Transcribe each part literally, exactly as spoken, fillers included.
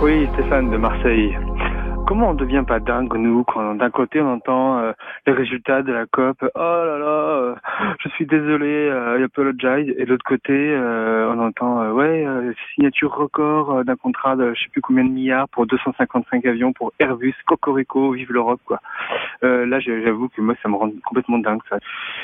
Oui, Stéphane de Marseille. Comment on ne devient pas dingue, nous, quand d'un côté on entend euh, les résultats de la COP, oh là là, euh, je suis désolé, euh, I apologize, et de l'autre côté euh, on entend, euh, ouais, euh, signature record euh, d'un contrat de je sais plus combien de milliards pour deux cent cinquante-cinq avions pour Airbus, Cocorico, vive l'Europe, quoi. Euh, là, j'avoue que moi, ça me rend complètement dingue, ça.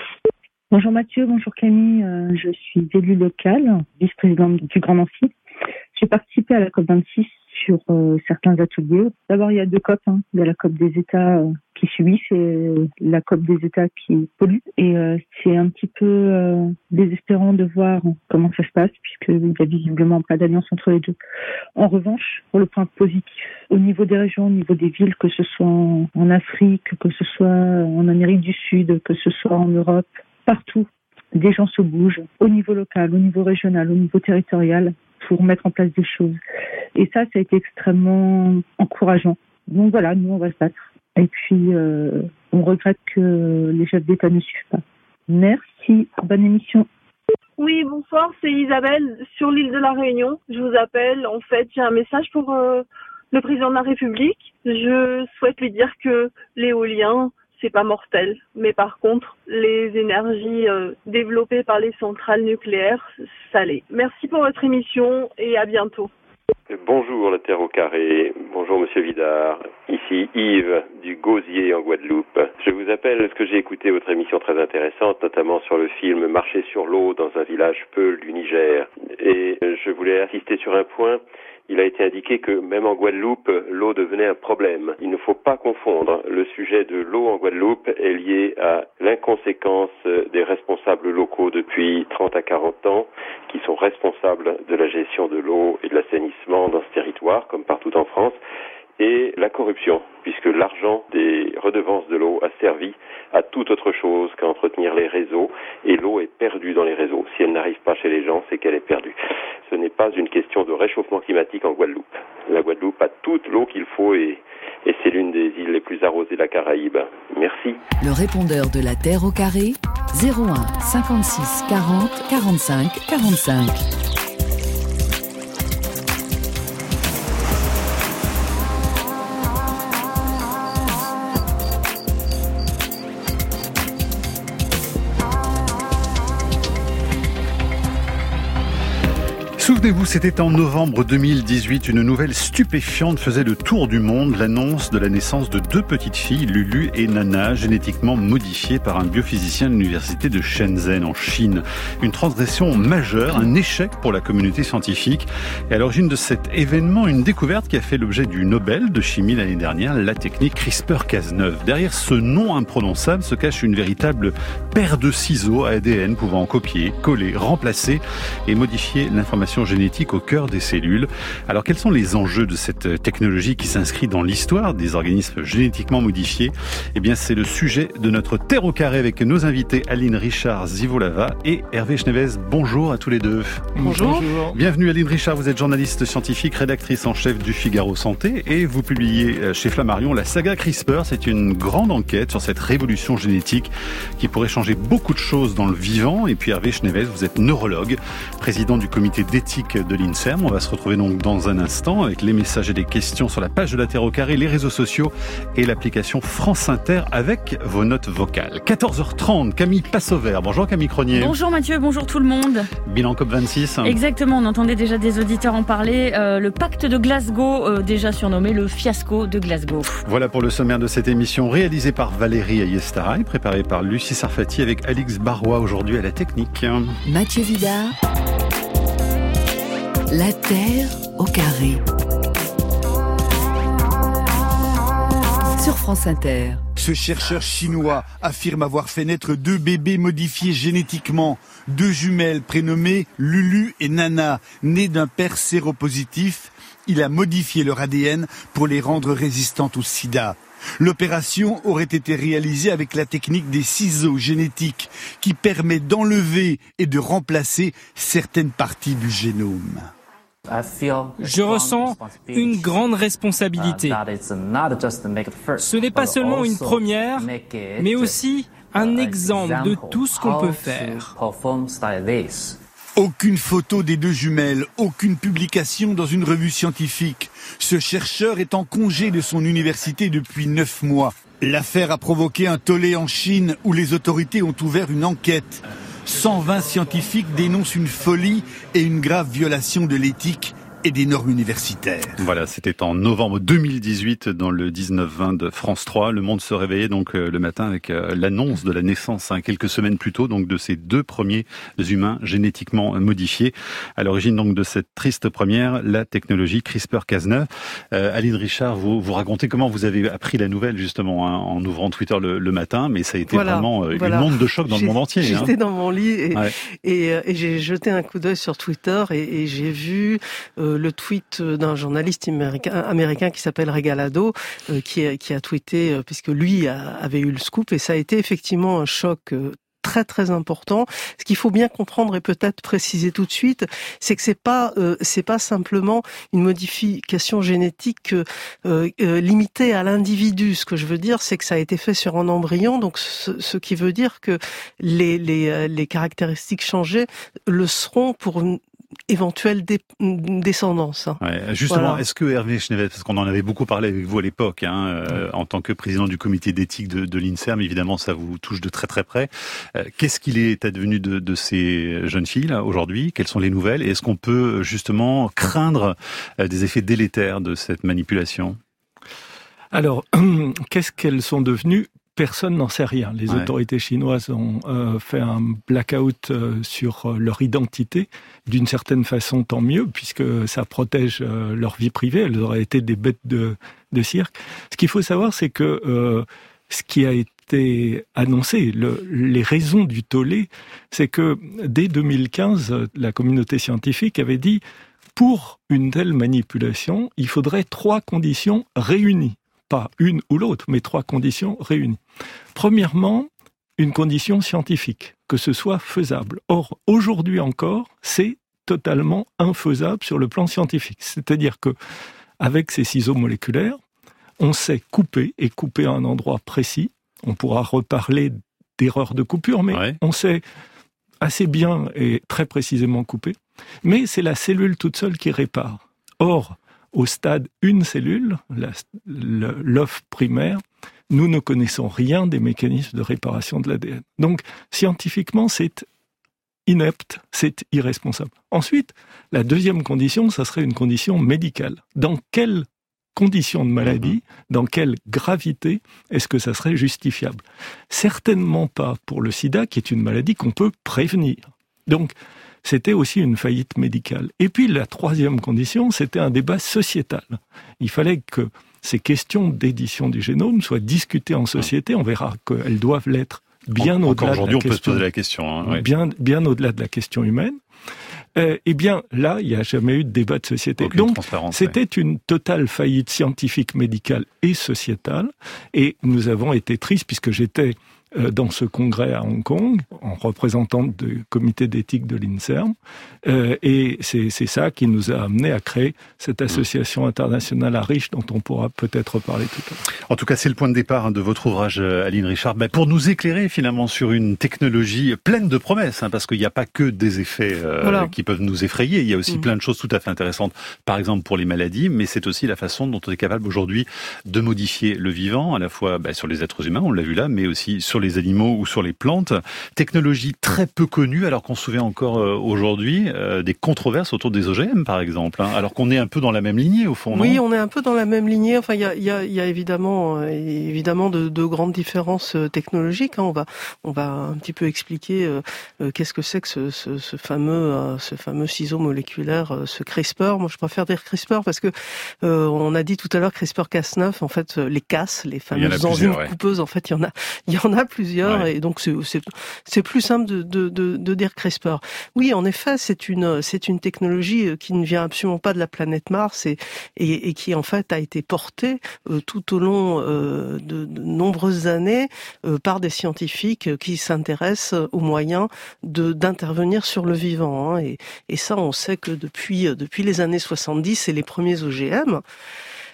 Bonjour Mathieu, bonjour Camille, euh, je suis élue locale, vice-présidente du Grand Nancy. J'ai participé à la COP vingt-six sur euh, certains ateliers. D'abord, il y a deux COP. Hein. Il y a la COP des États euh, qui subissent et la COP des États qui polluent. Et euh, c'est un petit peu euh, désespérant de voir comment ça se passe, puisqu'il y a visiblement pas d'alliance entre les deux. En revanche, pour le point positif, au niveau des régions, au niveau des villes, que ce soit en, en Afrique, que ce soit en Amérique du Sud, que ce soit en Europe, partout, des gens se bougent, au niveau local, au niveau régional, au niveau territorial, pour mettre en place des choses. Et ça, ça a été extrêmement encourageant. Donc voilà, nous, on va se battre. Et puis, euh, on regrette que les chefs d'État ne suivent pas. Merci, bonne émission. Oui, bonsoir, c'est Isabelle, sur l'île de la Réunion. Je vous appelle, en fait, j'ai un message pour euh, le président de la République. Je souhaite lui dire que l'éolien, c'est pas mortel. Mais par contre, les énergies euh, développées par les centrales nucléaires, ça l'est. Merci pour votre émission et à bientôt. Bonjour la Terre au carré, bonjour Monsieur Vidard, ici Yves du Gosier en Guadeloupe. Je vous appelle parce que j'ai écouté votre émission très intéressante, notamment sur le film Marcher sur l'eau dans un village Peul du Niger. Et je voulais insister sur un point. Il a été indiqué que même en Guadeloupe, l'eau devenait un problème. Il ne faut pas confondre. Le sujet de l'eau en Guadeloupe est lié à l'inconséquence des responsables locaux depuis trente à quarante ans, qui sont responsables de la gestion de l'eau et de l'assainissement dans ce territoire, comme partout en France, et la corruption, puisque l'argent des redevances de l'eau a servi à toute autre chose qu'à entretenir les réseaux, et l'eau est perdue dans les réseaux. Si elle n'arrive pas chez les gens, c'est qu'elle est perdue. Ce n'est pas une question de réchauffement climatique en Guadeloupe. La Guadeloupe a toute l'eau qu'il faut et, et c'est l'une des îles les plus arrosées de la Caraïbe. Merci. Le répondeur de la Terre au carré, zéro un cinquante-six quarante quarante-cinq quarante-cinq. Souvenez-vous, c'était en novembre deux mille dix-huit, une nouvelle stupéfiante faisait le tour du monde, l'annonce de la naissance de deux petites filles, Lulu et Nana, génétiquement modifiées par un biophysicien de l'université de Shenzhen en Chine. Une transgression majeure, un échec pour la communauté scientifique. Et à l'origine de cet événement, une découverte qui a fait l'objet du Nobel de chimie l'année dernière, la technique CRISPR Cas neuf. Derrière ce nom imprononçable se cache une véritable paire de ciseaux à A D N pouvant copier, coller, remplacer et modifier l'information génétique au cœur des cellules. Alors quels sont les enjeux de cette technologie qui s'inscrit dans l'histoire des organismes génétiquement modifiés? Eh bien c'est le sujet de notre Terre au carré avec nos invités Aline Richard-Zivolava et Hervé Chenevez. Bonjour à tous les deux. Bonjour. Bonjour. Bienvenue Aline Richard, vous êtes journaliste scientifique, rédactrice en chef du Figaro Santé et vous publiez chez Flammarion la saga CRISPR. C'est une grande enquête sur cette révolution génétique qui pourrait changer beaucoup de choses dans le vivant. Et puis Hervé Chenevez, vous êtes neurologue, président du comité d'éthique de l'INSERM. On va se retrouver donc dans un instant avec les messages et les questions sur la page de la Terre au carré, les réseaux sociaux et l'application France Inter avec vos notes vocales. quatorze heures trente, Camille Passover. Bonjour Camille Cronier. Bonjour Mathieu, bonjour tout le monde. Bilan COP vingt-six. Exactement, on entendait déjà des auditeurs en parler. Euh, le pacte de Glasgow, euh, déjà surnommé le fiasco de Glasgow. Voilà pour le sommaire de cette émission réalisée par Valérie Ayestaraï, préparée par Lucie Sarfati avec Alix Barrois aujourd'hui à la technique. Mathieu Vidard. La Terre au carré. Sur France Inter. Ce chercheur chinois affirme avoir fait naître deux bébés modifiés génétiquement, deux jumelles prénommées Lulu et Nana, nées d'un père séropositif. Il a modifié leur A D N pour les rendre résistantes au sida. L'opération aurait été réalisée avec la technique des ciseaux génétiques qui permet d'enlever et de remplacer certaines parties du génome. Je ressens une grande responsabilité. Ce n'est pas seulement une première, mais aussi un exemple de tout ce qu'on peut faire. Aucune photo des deux jumelles, aucune publication dans une revue scientifique. Ce chercheur est en congé de son université depuis neuf mois. L'affaire a provoqué un tollé en Chine où les autorités ont ouvert une enquête. cent vingt scientifiques dénoncent une folie et une grave violation de l'éthique et des normes universitaires. Voilà, c'était en novembre deux mille dix-huit dans le dix-neuf vingt de France trois. Le monde se réveillait donc euh, le matin avec euh, l'annonce de la naissance, hein, quelques semaines plus tôt, donc de ces deux premiers humains génétiquement modifiés. À l'origine donc de cette triste première, la technologie CRISPR Cas neuf. Euh, Aline Richard, vous vous racontez comment vous avez appris la nouvelle justement hein, en ouvrant Twitter le, le matin, mais ça a été voilà, vraiment euh, voilà. une onde de choc dans j'ai, le monde entier. J'étais hein. dans mon lit et, ouais. et, et, et j'ai jeté un coup d'œil sur Twitter et, et j'ai vu euh, le tweet d'un journaliste américain, américain qui s'appelle Regalado, euh, qui, a, qui a tweeté, euh, puisque lui a, avait eu le scoop, et ça a été effectivement un choc euh, très très important. Ce qu'il faut bien comprendre et peut-être préciser tout de suite, c'est que c'est pas euh, c'est pas simplement une modification génétique euh, euh, limitée à l'individu. Ce que je veux dire, c'est que ça a été fait sur un embryon, donc ce, ce qui veut dire que les les les caractéristiques changées le seront pour une éventuelle dé- descendance. Ouais, justement, voilà. Est-ce que Hervé Schneewelt, parce qu'on en avait beaucoup parlé avec vous à l'époque, hein, euh, en tant que président du comité d'éthique de, de l'INSERM, évidemment, ça vous touche de très très près. Euh, qu'est-ce qu'il est advenu de, de ces jeunes filles là aujourd'hui ? Quelles sont les nouvelles ? Et est-ce qu'on peut justement craindre euh, des effets délétères de cette manipulation ? Alors, qu'est-ce qu'elles sont devenues ? Personne n'en sait rien. Les ouais. autorités chinoises ont euh, fait un blackout euh, sur euh, leur identité. D'une certaine façon, tant mieux, puisque ça protège euh, leur vie privée. Elles auraient été des bêtes de, de cirque. Ce qu'il faut savoir, c'est que euh, ce qui a été annoncé, le, les raisons du tollé, c'est que dès deux mille quinze, la communauté scientifique avait dit pour une telle manipulation, il faudrait trois conditions réunies. Pas une ou l'autre, mais trois conditions réunies. Premièrement, une condition scientifique, que ce soit faisable. Or, aujourd'hui encore, c'est totalement infaisable sur le plan scientifique. C'est-à-dire que, avec ces ciseaux moléculaires, on sait couper, et couper à un endroit précis. On pourra reparler d'erreurs de coupure, mais ouais. on sait assez bien et très précisément couper. Mais c'est la cellule toute seule qui répare. Or, au stade une cellule, la, le, l'œuf primaire, nous ne connaissons rien des mécanismes de réparation de l'A D N. Donc, scientifiquement, c'est inepte, c'est irresponsable. Ensuite, la deuxième condition, ça serait une condition médicale. Dans quelles conditions de maladie, dans quelle gravité est-ce que ça serait justifiable ? Certainement pas pour le sida, qui est une maladie qu'on peut prévenir. Donc, c'était aussi une faillite médicale. Et puis la troisième condition, c'était un débat sociétal. Il fallait que ces questions d'édition du génome soient discutées en société. On verra qu'elles doivent l'être bien en, au-delà de la question. Aujourd'hui, on peut se poser la question. Hein, ouais. bien, bien au-delà de la question humaine. Euh, eh bien, là, il n'y a jamais eu de débat de société. Aucune Donc, c'était ouais. une totale faillite scientifique, médicale et sociétale. Et nous avons été tristes, puisque j'étais dans ce congrès à Hong Kong, en représentante du comité d'éthique de l'INSERM. Euh, et c'est, c'est ça qui nous a amené à créer cette association internationale à Riche, dont on pourra peut-être reparler tout à l'heure. En tout cas, c'est le point de départ hein, de votre ouvrage, Aline Richard, bah, pour nous éclairer finalement sur une technologie pleine de promesses, hein, parce qu'il n'y a pas que des effets euh, voilà. qui peuvent nous effrayer, il y a aussi mmh. plein de choses tout à fait intéressantes, par exemple pour les maladies, mais c'est aussi la façon dont on est capable aujourd'hui de modifier le vivant, à la fois bah, sur les êtres humains, on l'a vu là, mais aussi sur les animaux ou sur les plantes. Technologie très peu connue, alors qu'on se souvient encore euh, aujourd'hui euh, des controverses autour des O G M, par exemple, hein, alors qu'on est un peu dans la même lignée, au fond, non ? Oui, on est un peu dans la même lignée. Enfin, il y a, y a, y a évidemment, euh, évidemment de, de grandes différences euh, technologiques. Hein. On va, on va un petit peu expliquer euh, euh, qu'est-ce que c'est que ce, ce, ce fameux, euh, ce fameux ciseau moléculaire, euh, ce CRISPR. Moi, je préfère dire CRISPR parce que euh, on a dit tout à l'heure CRISPR Cas neuf. En fait, les Cas, les fameuses enzymes ouais. coupeuses, en fait, il y en a, il y en a plusieurs, ouais. et donc c'est, c'est, c'est plus simple de, de, de, de dire CRISPR. Oui, en effet, c'est une, c'est une technologie qui ne vient absolument pas de la planète Mars et, et, et qui en fait a été portée euh, tout au long euh, de, de nombreuses années euh, par des scientifiques qui s'intéressent aux moyens de d'intervenir sur le vivant. Hein, et, et ça, on sait que depuis depuis les années soixante-dix, c'est les premiers O G M.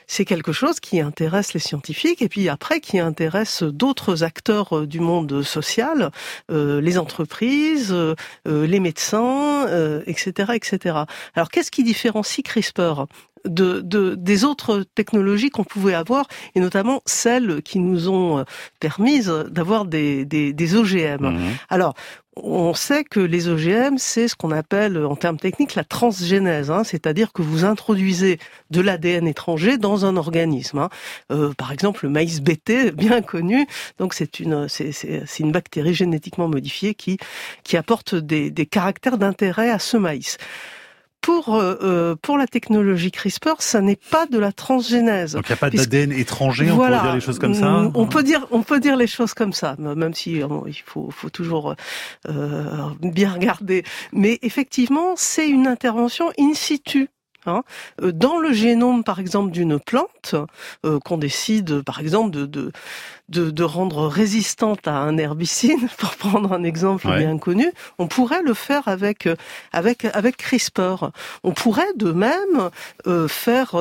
c'est quelque chose qui intéresse les scientifiques et puis après qui intéresse d'autres acteurs du monde social, euh, les entreprises, euh, les médecins, euh, et cetera, et cetera. Alors qu'est-ce qui différencie CRISPR de, de des autres technologies qu'on pouvait avoir, et notamment celles qui nous ont permises d'avoir des, des, des O G M. Mmh. Alors, on sait que les O G M, c'est ce qu'on appelle en termes techniques la transgénèse, hein, c'est-à-dire que vous introduisez de l'A D N étranger dans un organisme. Hein. Euh, par exemple, le maïs B T, bien connu, donc c'est une c'est, c'est, c'est une bactérie génétiquement modifiée qui qui apporte des, des caractères d'intérêt à ce maïs. Pour euh, pour la technologie CRISPR, ça n'est pas de la transgénèse. Donc il n'y a pas d'A D N étranger, on voilà, peut dire les choses comme ça. On peut dire on peut dire les choses comme ça, même si bon, il faut faut toujours euh, bien regarder. Mais effectivement, c'est une intervention in situ. Hein, dans le génome, par exemple, d'une plante, euh, qu'on décide, par exemple, de, de de de rendre résistante à un herbicide, pour prendre un exemple ouais. bien connu, on pourrait le faire avec avec avec CRISPR. On pourrait de même euh, faire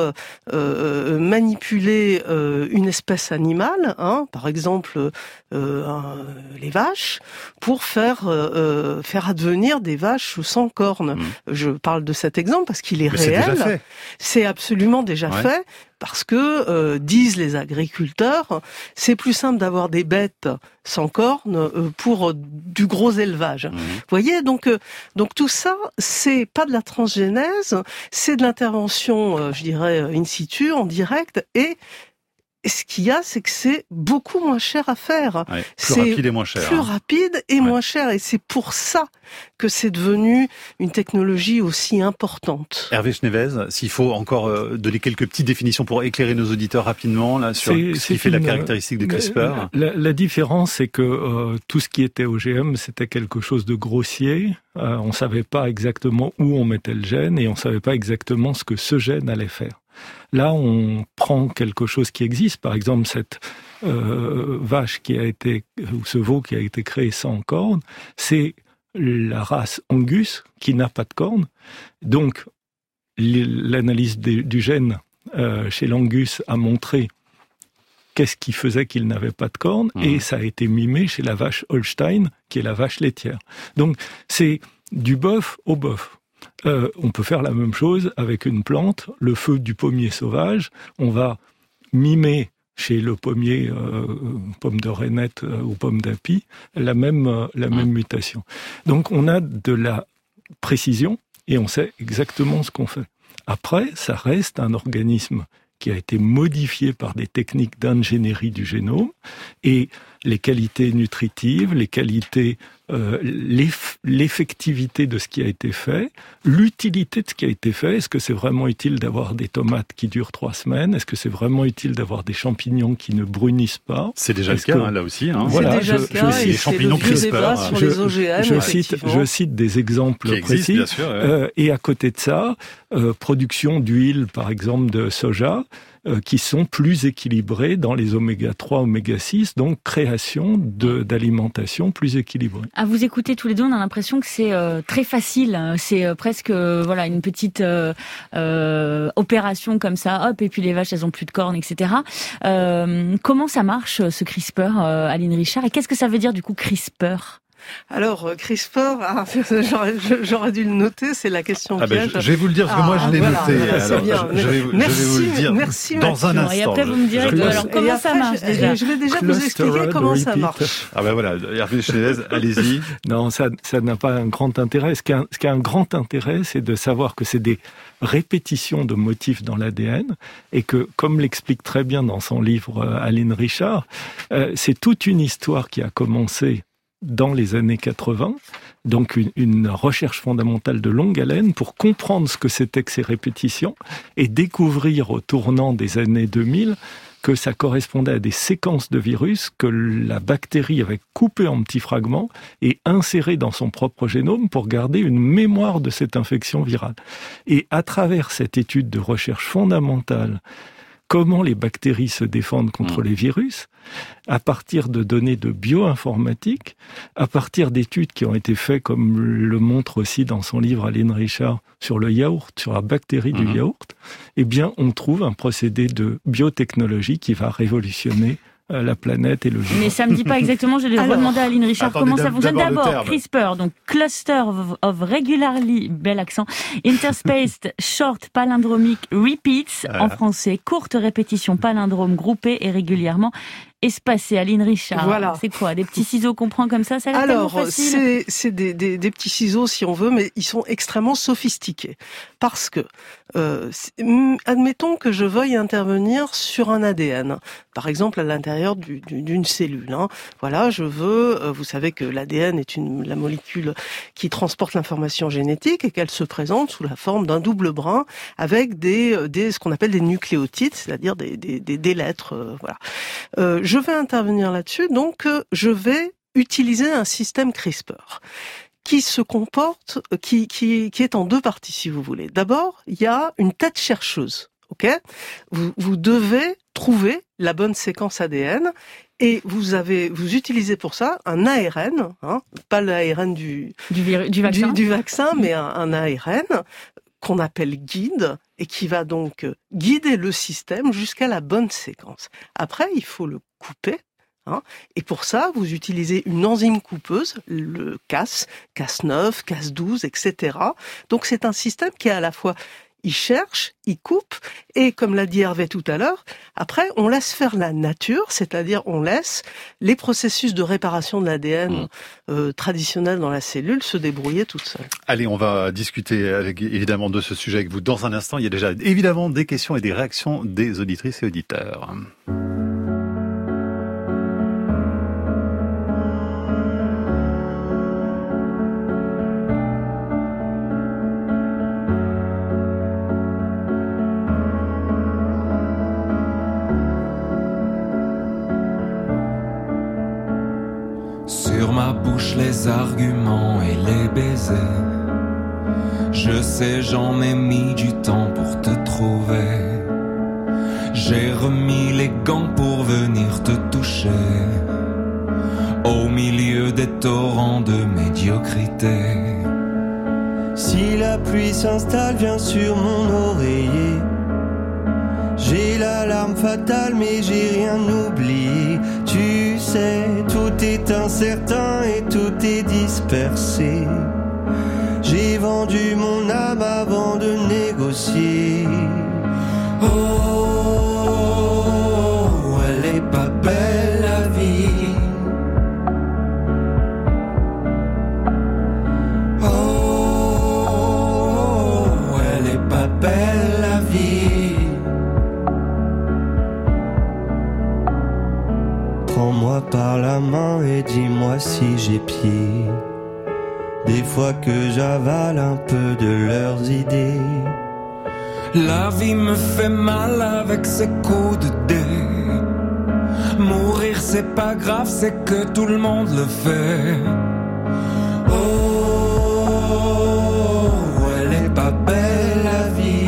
euh, manipuler euh, une espèce animale, hein, par exemple euh, un, les vaches, pour faire euh, faire advenir des vaches sans cornes. Mmh. Je parle de cet exemple parce qu'il est Mais réel. C'est déjà fait. C'est absolument déjà ouais. fait. Parce que, euh, disent les agriculteurs, c'est plus simple d'avoir des bêtes sans cornes euh, pour euh, du gros élevage. Mmh. Vous voyez, donc, euh, donc tout ça, c'est pas de la transgénèse, c'est de l'intervention, euh, je dirais, in situ, en direct, et Et ce qu'il y a, c'est que c'est beaucoup moins cher à faire. Ouais, plus c'est rapide et moins cher. Plus hein. rapide et ouais. moins cher. Et c'est pour ça que c'est devenu une technologie aussi importante. Hervé Schnevez, s'il faut encore euh, donner quelques petites définitions pour éclairer nos auditeurs rapidement là sur c'est, ce qui fait une, la caractéristique de CRISPR. La, la différence, c'est que euh, tout ce qui était O G M, c'était quelque chose de grossier. Euh, on savait pas exactement où on mettait le gène et on savait pas exactement ce que ce gène allait faire. Là, on prend quelque chose qui existe, par exemple cette euh, vache qui a été, ou ce veau qui a été créé sans cornes, c'est la race Angus qui n'a pas de cornes. Donc, l'analyse du gène euh, chez l'Angus a montré qu'est-ce qui faisait qu'il n'avait pas de cornes, mmh. et ça a été mimé chez la vache Holstein, qui est la vache laitière. Donc, c'est du bœuf au bœuf. Euh, on peut faire la même chose avec une plante, le feu du pommier sauvage. On va mimer chez le pommier, euh, pomme de reinette euh, ou pomme d'api, la même euh, la même mutation. Donc on a de la précision et on sait exactement ce qu'on fait. Après, ça reste un organisme qui a été modifié par des techniques d'ingénierie du génome, et les qualités nutritives, les qualités, euh, l'eff- l'effectivité de ce qui a été fait, l'utilité de ce qui a été fait. Est-ce que c'est vraiment utile d'avoir des tomates qui durent trois semaines? Est-ce que c'est vraiment utile d'avoir des champignons qui ne brunissent pas? C'est déjà Est-ce le cas, que... hein, là aussi. Hein. Voilà, c'est déjà je, le cas, je, et les champignons CRISPR. Sur je, les O G M, je, cite, je cite des exemples qui précis. Existent, bien sûr, ouais. euh, et à côté de ça, euh, production d'huile, par exemple, de soja, euh, qui sont plus équilibrés dans les oméga trois, oméga six, donc création de, d'alimentation plus équilibrée. À vous écouter tous les deux, on a l'impression que c'est euh, très facile. C'est euh, presque euh, voilà une petite euh, euh, opération comme ça, hop, et puis les vaches, elles ont plus de cornes, et cetera. Euh, comment ça marche, ce CRISPR, euh, Aline Richard, et qu'est-ce que ça veut dire du coup CRISPR? Alors, CRISPR, ah, j'aurais, j'aurais dû le noter, c'est la question ah piège. Ben, je vais vous le dire, parce que ah, moi je l'ai voilà, noté. Voilà, alors, bien. Je, je, vais, merci, je vais vous le dire merci, dans Mathieu. un instant. Et après, vous me direz, je, alors comment après, ça marche je, déjà Je vais déjà vous expliquer comment ça marche. Ah ben voilà, Hervé Schnevez, allez-y. Non, ça, ça n'a pas un grand intérêt. Ce qui a, ce qui a un grand intérêt, c'est de savoir que c'est des répétitions de motifs dans l'A D N, et que, comme l'explique très bien dans son livre euh, Aline Richard, euh, c'est toute une histoire qui a commencé dans les années quatre-vingts, donc une, une recherche fondamentale de longue haleine pour comprendre ce que c'était que ces répétitions et découvrir au tournant des années deux mille que ça correspondait à des séquences de virus que la bactérie avait coupées en petits fragments et insérées dans son propre génome pour garder une mémoire de cette infection virale. Et à travers cette étude de recherche fondamentale, comment les bactéries se défendent contre mmh. les virus, à partir de données de bioinformatique, à partir d'études qui ont été faites, comme le montre aussi dans son livre Aline Richard, sur le yaourt, sur la bactérie mmh. du yaourt, eh bien, on trouve un procédé de biotechnologie qui va révolutionner la planète et le vivant. Mais ça me dit pas exactement, je vais redemander à Aline Richard attendez, comment ça fonctionne. D'abord, d'abord CRISPR, donc Cluster of Regularly, bel accent, Interspaced Short Palindromic Repeats, voilà. En français, courte répétition palindrome groupée et régulièrement espacée. Aline Richard, voilà. C'est quoi? Des petits ciseaux qu'on prend comme ça, ça a l'air Alors, tellement facile. c'est, c'est des, des, des petits ciseaux si on veut, mais ils sont extrêmement sophistiqués. Parce que, euh, admettons que je veuille intervenir sur un A D N, par exemple à l'intérieur du, du, d'une cellule. Hein. Voilà, je veux, euh, vous savez que l'A D N est une, la molécule qui transporte l'information génétique et qu'elle se présente sous la forme d'un double brin avec des, des ce qu'on appelle des nucléotides, c'est-à-dire des, des, des, des lettres. Euh, voilà. Euh, je vais intervenir là-dessus, donc euh, je vais utiliser un système CRISPR qui se comporte, qui, qui, qui est en deux parties, si vous voulez. D'abord, il y a une tête chercheuse, ok ? Vous, vous devez trouver la bonne séquence A D N et vous avez, vous utilisez pour ça un A R N, hein, pas l'A R N du du, viru, du vaccin, du, du vaccin, mais un, un A R N qu'on appelle guide et qui va donc guider le système jusqu'à la bonne séquence. Après, il faut le couper. Hein, et pour ça, vous utilisez une enzyme coupeuse, le Cas, Cas neuf, Cas douze, et cetera. Donc c'est un système qui est à la fois, il cherche, il coupe, et comme l'a dit Hervé tout à l'heure, après on laisse faire la nature, c'est-à-dire on laisse les processus de réparation de l'A D N mmh. euh, traditionnel dans la cellule se débrouiller toute seule. Allez, on va discuter avec, évidemment de ce sujet avec vous dans un instant. Il y a déjà évidemment des questions et des réactions des auditrices et auditeurs. Sur ma bouche les arguments et les baisers. Je sais j'en ai mis du temps pour te trouver. J'ai remis les gants pour venir te toucher. Au milieu des torrents de médiocrité. Si la pluie s'installe, viens sur mon oreiller. J'ai l'alarme fatale mais j'ai rien oublié. Tu sais, tout est incertain et tout est dispersé. J'ai vendu mon âme avant de négocier. Oh, elle est pas belle la vie. Oh, elle est pas belle la vie. Prends-moi par la main et dis-moi si j'ai pied. Des fois que j'avale un peu de leurs idées. La vie me fait mal avec ses coups de dés. Mourir c'est pas grave, c'est que tout le monde le fait. Oh, elle est pas belle la vie.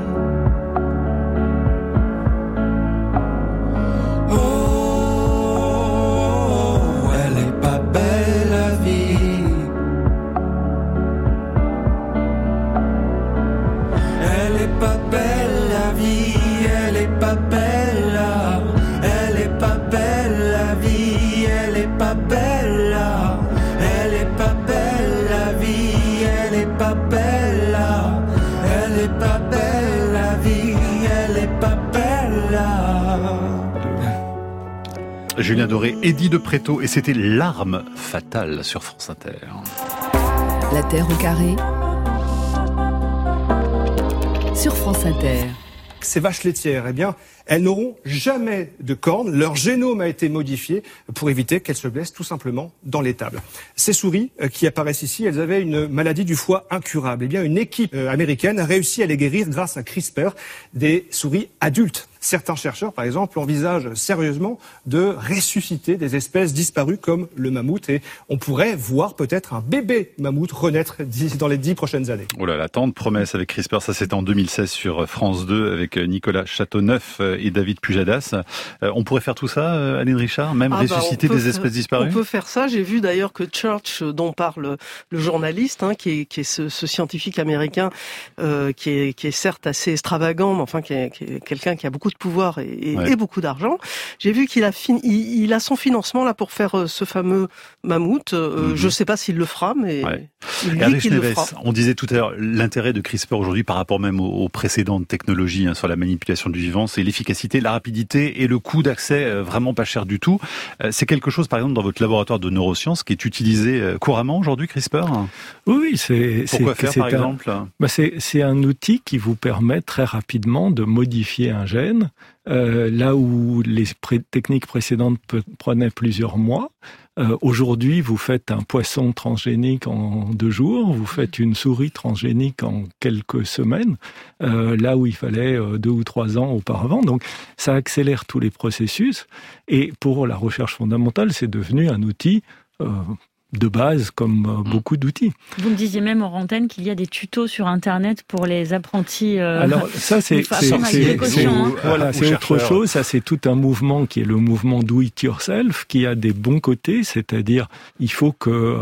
Julien Doré, Eddie de Préto, et c'était L'arme fatale sur France Inter. La Terre au carré, sur France Inter. Ces vaches laitières, eh bien, elles n'auront jamais de cornes. Leur génome a été modifié pour éviter qu'elles se blessent tout simplement dans l'étable. Ces souris qui apparaissent ici, elles avaient une maladie du foie incurable. Eh bien, une équipe américaine a réussi à les guérir grâce à CRISPR, des souris adultes. Certains chercheurs, par exemple, envisagent sérieusement de ressusciter des espèces disparues comme le mammouth, et on pourrait voir peut-être un bébé mammouth renaître dans les dix prochaines années. Oh là là, tant de promesses avec CRISPR, ça c'était en deux mille seize sur France deux avec Nicolas Châteauneuf. et David Pujadas. On pourrait faire tout ça, Aline Richard, même ah ressusciter bah des espèces faire, disparues? On peut faire ça. J'ai vu d'ailleurs que Church, dont parle le journaliste, hein, qui est, qui est ce, ce scientifique américain, euh, qui est, qui est certes assez extravagant, mais enfin qui est, qui est quelqu'un qui a beaucoup de pouvoir et, et, ouais. et beaucoup d'argent. J'ai vu qu'il a fin, il, il a son financement là pour faire ce fameux mammouth. Euh, mm-hmm. Je ne sais pas s'il le fera, mais ouais. il dit qu'il le fera. On disait tout à l'heure l'intérêt de CRISPR aujourd'hui par rapport même aux, aux précédentes technologies hein, sur la manipulation du vivant, c'est l'efficacité, la rapidité et le coût d'accès euh, vraiment pas cher du tout. Euh, c'est quelque chose, par exemple, dans votre laboratoire de neurosciences qui est utilisé euh, couramment aujourd'hui, CRISPR? Oui, oui, c'est... Pourquoi c'est, faire, c'est par un, exemple bah c'est, c'est un outil qui vous permet très rapidement de modifier un gène, euh, là où les pré- techniques précédentes pe- prenaient plusieurs mois. Euh, aujourd'hui, vous faites un poisson transgénique en deux jours, vous faites une souris transgénique en quelques semaines, euh, là où il fallait euh, deux ou trois ans auparavant. Donc, ça accélère tous les processus. Et pour la recherche fondamentale, c'est devenu un outil euh, de base, comme euh, beaucoup d'outils. Vous me disiez même en antenne qu'il y a des tutos sur Internet pour les apprentis. Euh, Alors ça, c'est, c'est, c'est, c'est, c'est, hein. voilà, c'est autre chose. Ça, c'est tout un mouvement qui est le mouvement Do It Yourself, qui a des bons côtés, c'est-à-dire il faut que euh,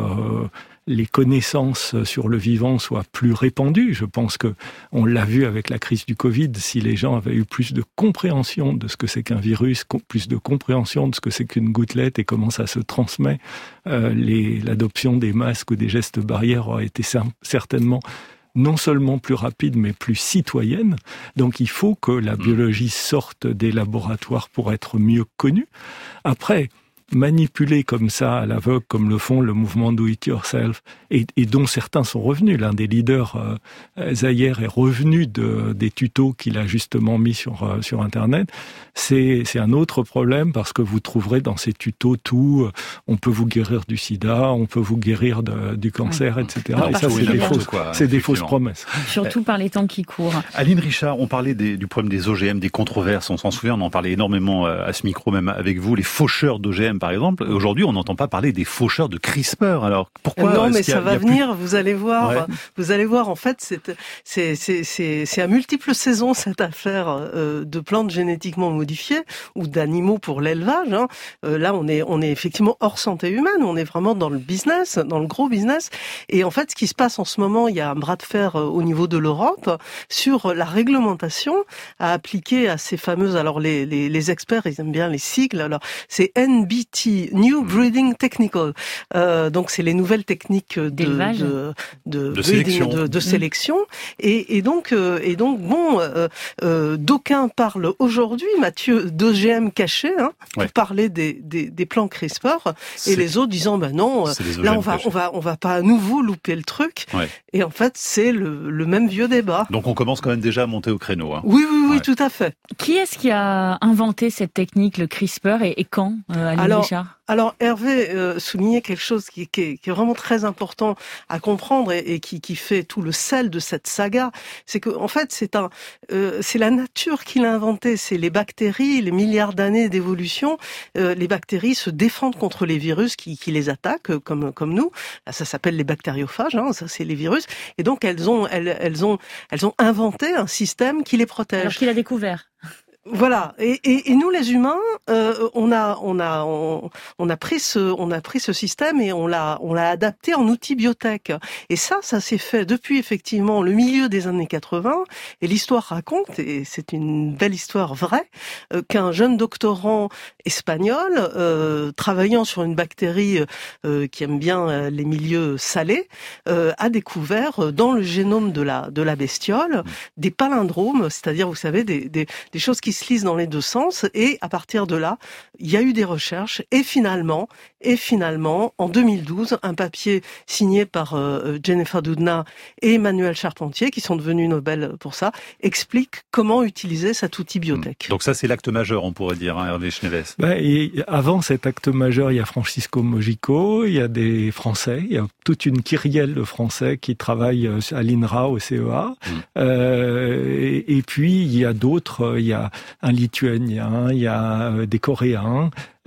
les connaissances sur le vivant soient plus répandues. Je pense que on l'a vu avec la crise du Covid, si les gens avaient eu plus de compréhension de ce que c'est qu'un virus, plus de compréhension de ce que c'est qu'une gouttelette et comment ça se transmet, euh, les, l'adoption des masques ou des gestes barrières aurait été certainement non seulement plus rapide, mais plus citoyenne. Donc il faut que la biologie sorte des laboratoires pour être mieux connue. Après, manipuler comme ça à l'aveugle, comme le font le mouvement Do It Yourself, et, et dont certains sont revenus. L'un des leaders, euh, Zayer, est revenu de, des tutos qu'il a justement mis sur, euh, sur Internet. C'est, c'est un autre problème parce que vous trouverez dans ces tutos tout, euh, on peut vous guérir du sida, on peut vous guérir de, du cancer, ouais. et cetera. Non, et ça, c'est, des fausses, quoi, c'est des fausses promesses. Surtout par les temps qui courent. Aline Richard, on parlait des, du problème des O G M, des controverses, on s'en souvient, on en parlait énormément à ce micro, même avec vous, les faucheurs d'O G M, par exemple. Aujourd'hui, on n'entend pas parler des faucheurs de CRISPR. Alors, pourquoi? Non, mais ça a, va venir, plus... vous allez voir. Ouais. Vous allez voir, en fait, c'est, c'est, c'est, c'est, c'est à multiples saisons, cette affaire euh, de plantes génétiquement modifiées ou d'animaux pour l'élevage. Hein. Euh, là, on est, on est effectivement hors santé humaine. On est vraiment dans le business, dans le gros business. Et en fait, ce qui se passe en ce moment, il y a un bras de fer euh, au niveau de l'Europe sur la réglementation à appliquer à ces fameuses... Alors, les, les, les experts, ils aiment bien les sigles. Alors, c'est N B T, New Breeding Technical. Euh, donc c'est les nouvelles techniques de d'élevage, de, de, de sélection, de, de sélection. Et, et donc euh, et donc bon, euh, euh, d'aucuns parlent aujourd'hui, Mathieu, d'O G M cachés, hein, ouais. pour parler des, des, des plants CRISPR, c'est... et les autres disant ben non, là on va cachés. on va on va pas à nouveau louper le truc. Ouais. Et en fait c'est le, le même vieux débat. Donc on commence quand même déjà à monter au créneau. Hein. Oui oui oui ouais. tout à fait. Qui est-ce qui a inventé cette technique, le CRISPR, et, et quand, euh, Aline Alors, Richard? Alors Hervé euh, soulignait quelque chose qui, qui, est, qui est vraiment très important à comprendre et, et qui, qui fait tout le sel de cette saga, c'est que en fait c'est un, euh, c'est la nature qui l'a inventé, c'est les bactéries, les milliards d'années d'évolution, euh, les bactéries se défendent contre les virus qui, qui les attaquent comme comme nous. Là, ça s'appelle les bactériophages, hein, ça c'est les virus, et donc elles ont elles, elles ont elles ont inventé un système qui les protège. Alors qu'il a découvert. Voilà, et, et, et nous les humains, euh, on a on a on, on a pris ce on a pris ce système et on l'a on l'a adapté en outil biotech. Et ça, ça s'est fait depuis effectivement le milieu des années quatre-vingts. Et l'histoire raconte, et c'est une belle histoire vraie, euh, qu'un jeune doctorant espagnol euh, travaillant sur une bactérie euh, qui aime bien les milieux salés euh, a découvert dans le génome de la de la bestiole des palindromes, c'est-à-dire vous savez des des, des choses qui se lisent dans les deux sens, et à partir de là, il y a eu des recherches, et finalement, et finalement, en deux mille douze, un papier signé par euh, Jennifer Doudna et Emmanuel Charpentier, qui sont devenus Nobel pour ça, explique comment utiliser cet outil biotech. Donc ça, c'est l'acte majeur, on pourrait dire, hein, Hervé Schneves. Ben, et avant cet acte majeur, il y a Francisco Mojico, il y a des Français, il y a toute une kyrielle de Français qui travaillent à l'I N R A, au C E A, mmh. euh, et, et puis il y a d'autres, il y a un Lituanien, il y a des Coréens,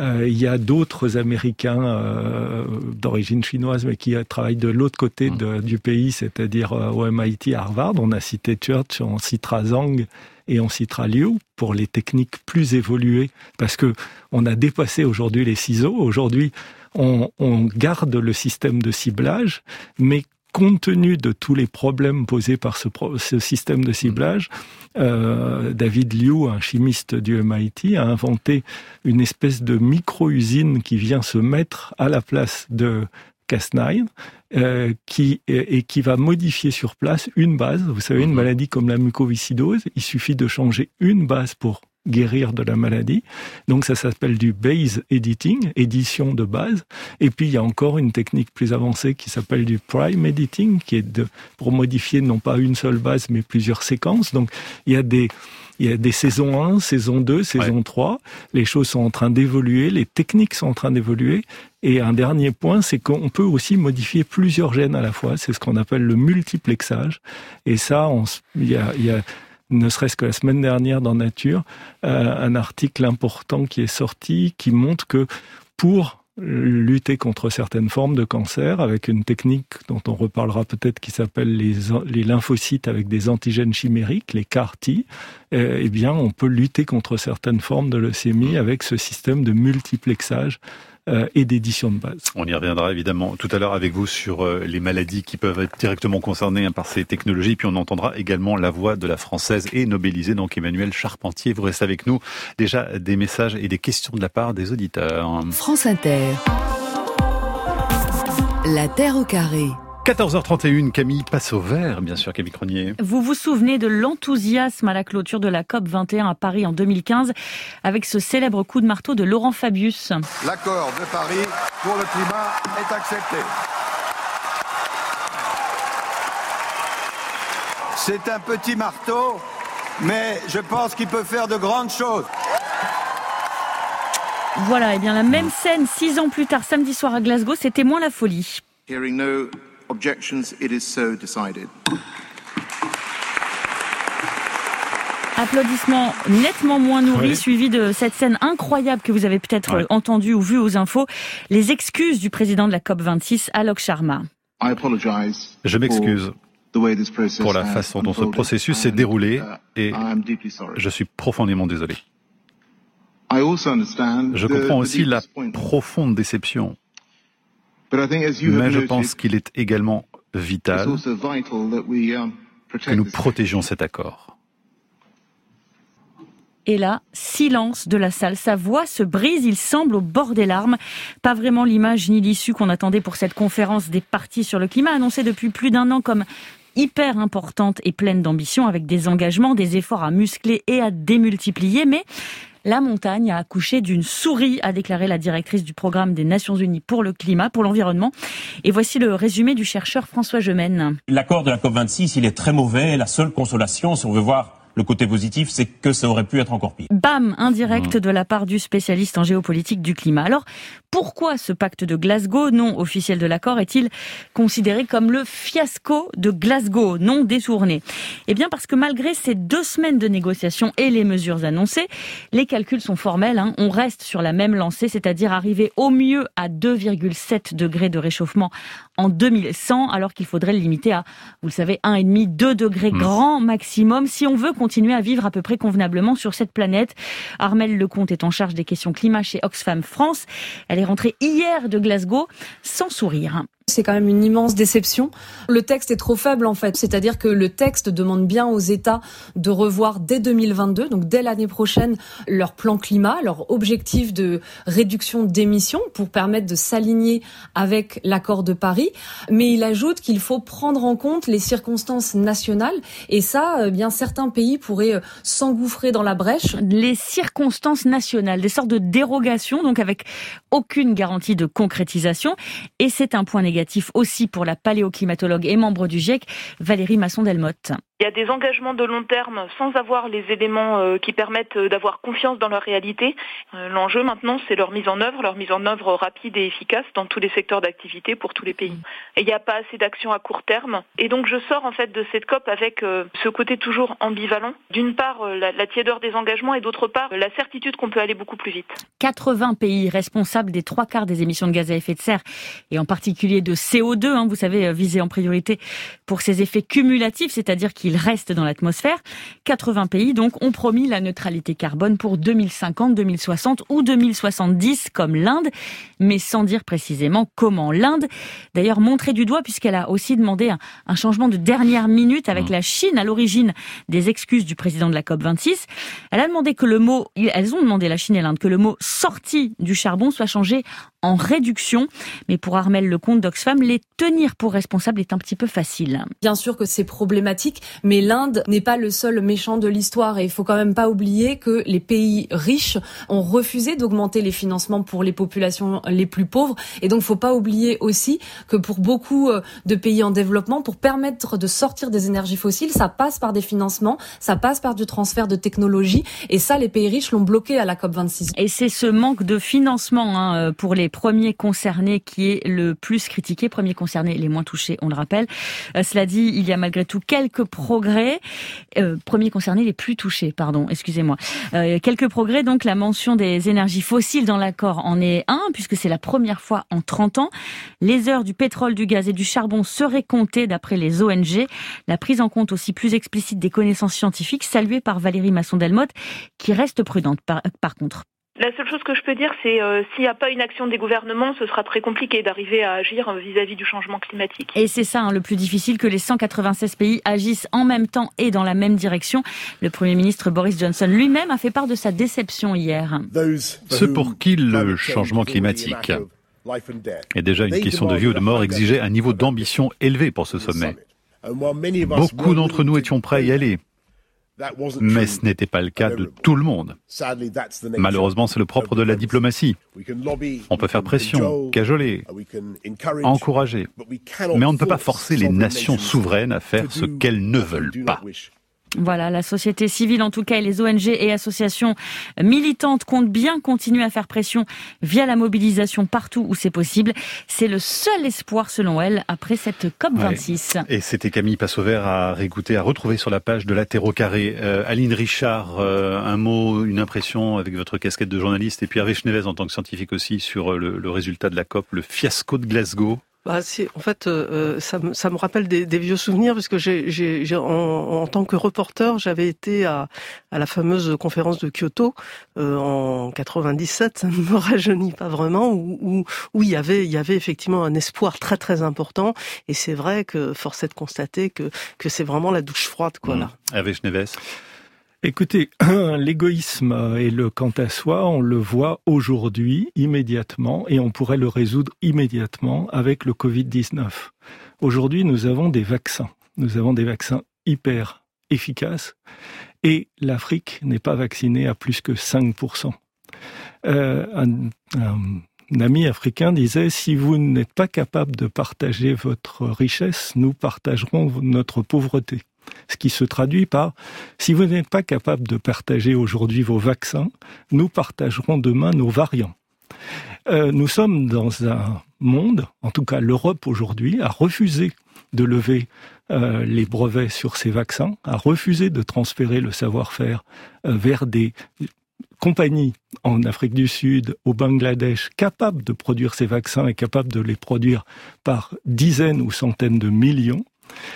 Euh, il y a d'autres Américains euh, d'origine chinoise, mais qui travaillent de l'autre côté de, du pays, c'est-à-dire euh, au M I T, Harvard. On a cité Church, on citera Zhang et on citera Liu pour les techniques plus évoluées, parce que on a dépassé aujourd'hui les ciseaux. Aujourd'hui, on, on garde le système de ciblage, mais compte tenu de tous les problèmes posés par ce, ce système de ciblage, euh, David Liu, un chimiste du M I T, a inventé une espèce de micro-usine qui vient se mettre à la place de Cas neuf, euh, qui, et, et qui va modifier sur place une base. Vous savez, une maladie comme la mucoviscidose, il suffit de changer une base pour guérir de la maladie. Donc ça s'appelle du base editing, édition de base. Et puis il y a encore une technique plus avancée qui s'appelle du prime editing, qui est de, pour modifier non pas une seule base, mais plusieurs séquences. Donc il y a des, il y a des saisons un, saison deux, saison ouais. trois. Les choses sont en train d'évoluer, les techniques sont en train d'évoluer. Et un dernier point, c'est qu'on peut aussi modifier plusieurs gènes à la fois. C'est ce qu'on appelle le multiplexage. Et ça, on, il y a, il y a ne serait-ce que la semaine dernière dans Nature, euh, un article important qui est sorti qui montre que pour lutter contre certaines formes de cancer, avec une technique dont on reparlera peut-être qui s'appelle les, les lymphocytes avec des antigènes chimériques, les C A R T, euh, eh bien on peut lutter contre certaines formes de leucémie avec ce système de multiplexage Euh, et d'édition de base. On y reviendra évidemment tout à l'heure avec vous sur euh, les maladies qui peuvent être directement concernées hein, par ces technologies. Puis on entendra également la voix de la Française et Nobelisée, donc Emmanuelle Charpentier. Vous restez avec nous. Déjà des messages et des questions de la part des auditeurs. France Inter. La Terre au carré. quatorze heures trente et une, Camille passe au vert, bien sûr, Camille Cronier. Vous vous souvenez de l'enthousiasme à la clôture de la COP vingt et un à Paris en deux mille quinze, avec ce célèbre coup de marteau de Laurent Fabius. L'accord de Paris pour le climat est accepté. C'est un petit marteau, mais je pense qu'il peut faire de grandes choses. Voilà, et bien la même scène, six ans plus tard, samedi soir à Glasgow, c'était moins la folie. Hearing no objections, it is so decided. Applaudissements nettement moins nourris, oui. Suivis de cette scène incroyable que vous avez peut-être ouais. entendue ou vue aux infos, les excuses du président de la COP vingt-six, Alok Sharma. Je m'excuse pour la façon dont ce processus s'est déroulé et je suis profondément désolé. Je comprends aussi la profonde déception. Mais je pense qu'il est également vital que nous protégions cet accord. Et là, silence de la salle. Sa voix se brise, il semble au bord des larmes. Pas vraiment l'image ni l'issue qu'on attendait pour cette conférence des partis sur le climat, annoncée depuis plus d'un an comme hyper importante et pleine d'ambition, avec des engagements, des efforts à muscler et à démultiplier. Mais la montagne a accouché d'une souris, a déclaré la directrice du programme des Nations Unies pour le climat, pour l'environnement. Et voici le résumé du chercheur François Gemène. L'accord de la COP vingt-six, il est très mauvais. La seule consolation, si on veut voir le côté positif, c'est que ça aurait pu être encore pire. Bam, indirect de la part du spécialiste en géopolitique du climat. Alors, pourquoi ce pacte de Glasgow, nom officiel de l'accord, est-il considéré comme le fiasco de Glasgow, nom détourné? Eh bien, parce que malgré ces deux semaines de négociations et les mesures annoncées, les calculs sont formels. Hein. On reste sur la même lancée, c'est-à-dire arriver au mieux à deux virgule sept degrés de réchauffement en deux mille cent, alors qu'il faudrait le limiter à, vous le savez, un virgule cinq, deux degrés mmh. grand maximum, si on veut continuer à vivre à peu près convenablement sur cette planète. Armelle Lecomte est en charge des questions climat chez Oxfam France. Elle est rentrée hier de Glasgow sans sourire. C'est quand même une immense déception. Le texte est trop faible en fait, c'est-à-dire que le texte demande bien aux États de revoir dès deux mille vingt-deux, donc dès l'année prochaine, leur plan climat, leur objectif de réduction d'émissions pour permettre de s'aligner avec l'accord de Paris. Mais il ajoute qu'il faut prendre en compte les circonstances nationales et ça, eh bien certains pays pourraient s'engouffrer dans la brèche. Les circonstances nationales, des sortes de dérogations, donc avec aucune garantie de concrétisation. Et c'est un point négatif négatif aussi pour la paléoclimatologue et membre du GIEC, Valérie Masson-Delmotte. Il y a des engagements de long terme sans avoir les éléments euh, qui permettent d'avoir confiance dans leur réalité. Euh, l'enjeu maintenant, c'est leur mise en œuvre, leur mise en œuvre rapide et efficace dans tous les secteurs d'activité pour tous les pays. Et il n'y a pas assez d'actions à court terme. Et donc je sors en fait de cette COP avec euh, ce côté toujours ambivalent. D'une part, euh, la, la tiédeur des engagements et d'autre part, la certitude qu'on peut aller beaucoup plus vite. quatre-vingts pays responsables des trois quarts des émissions de gaz à effet de serre et en particulier de C O deux, hein, vous savez, visés en priorité pour ses effets cumulatifs, c'est-à-dire qu'ils restent dans l'atmosphère. quatre-vingts pays donc ont promis la neutralité carbone pour deux mille cinquante, deux mille soixante ou deux mille soixante-dix comme l'Inde, mais sans dire précisément comment. L'Inde, d'ailleurs, montrée du doigt puisqu'elle a aussi demandé un, un changement de dernière minute avec la Chine à l'origine des excuses du président de la COP vingt-six. Elle a demandé que le mot, elles ont demandé, la Chine et l'Inde, que le mot sortie du charbon soit changé en réduction. Mais pour Armelle Lecomte d'Oxfam, les tenir pour responsables est un petit peu facile. Bien sûr que c'est problématique, mais l'Inde n'est pas le seul méchant de l'histoire et il faut quand même pas oublier que les pays riches ont refusé d'augmenter les financements pour les populations les plus pauvres. Et donc, faut pas oublier aussi que pour beaucoup de pays en développement, pour permettre de sortir des énergies fossiles, ça passe par des financements, ça passe par du transfert de technologie. Et ça, les pays riches l'ont bloqué à la COP vingt-six. Et c'est ce manque de financement hein, pour les premiers concernés qui est le plus critiqué. Premiers concernés, les moins touchés, on le rappelle. Euh, cela dit, il y a malgré tout quelques progrès. Euh, premiers concernés, les plus touchés, pardon, excusez-moi. Euh, quelques progrès, donc la mention des énergies fossiles dans l'accord en est un, puisque c'est la première fois en trente ans. Les heures du pétrole, du gaz et du charbon seraient comptées d'après les O N G. La prise en compte aussi plus explicite des connaissances scientifiques, saluée par Valérie Masson-Delmotte, qui reste prudente par, par contre. La seule chose que je peux dire, c'est euh, s'il n'y a pas une action des gouvernements, ce sera très compliqué d'arriver à agir vis-à-vis du changement climatique. Et c'est ça hein, le plus difficile, que les cent quatre-vingt-seize pays agissent en même temps et dans la même direction. Le Premier ministre Boris Johnson lui-même a fait part de sa déception hier. Ceux pour qui le changement climatique est déjà une question de vie ou de mort exigeait un niveau d'ambition élevé pour ce sommet. Beaucoup d'entre nous étions prêts à y aller. Mais ce n'était pas le cas de tout le monde. Malheureusement, c'est le propre de la diplomatie. On peut faire pression, cajoler, encourager, mais on ne peut pas forcer les nations souveraines à faire ce qu'elles ne veulent pas. Voilà, la société civile en tout cas et les O N G et associations militantes comptent bien continuer à faire pression via la mobilisation partout où c'est possible. C'est le seul espoir selon elle après cette COP vingt-six. Ouais. Et c'était Camille Passauvert à réécouter, à retrouver sur la page de la Terre au carré. Euh, Aline Richard, euh, un mot, une impression avec votre casquette de journaliste et puis Hervé Chenevez en tant que scientifique aussi sur le, le résultat de la COP, le fiasco de Glasgow. Bah, c'est, en fait, euh, ça, me, ça me rappelle des, des vieux souvenirs parce que j'ai, j'ai, j'ai en, en tant que reporter, j'avais été à, à la fameuse conférence de Kyoto euh, en quatre-vingt-dix-sept. Ça ne me rajeunit pas vraiment, où, où, où il y avait, il y avait effectivement un espoir très très important. Et c'est vrai que force est de constater que que c'est vraiment la douche froide, quoi, mmh. là. Hervé Chenevez. Écoutez, l'égoïsme et le quant à soi, on le voit aujourd'hui, immédiatement, et on pourrait le résoudre immédiatement avec le covid dix-neuf. Aujourd'hui, nous avons des vaccins. Nous avons des vaccins hyper efficaces, et l'Afrique n'est pas vaccinée à plus que cinq pour cent. Euh, un, un ami africain disait, si vous n'êtes pas capable de partager votre richesse, nous partagerons notre pauvreté. Ce qui se traduit par, si vous n'êtes pas capable de partager aujourd'hui vos vaccins, nous partagerons demain nos variants. Euh, nous sommes dans un monde, en tout cas l'Europe aujourd'hui, a refusé de lever euh, les brevets sur ces vaccins, a refusé de transférer le savoir-faire euh, vers des compagnies en Afrique du Sud, au Bangladesh, capables de produire ces vaccins et capables de les produire par dizaines ou centaines de millions.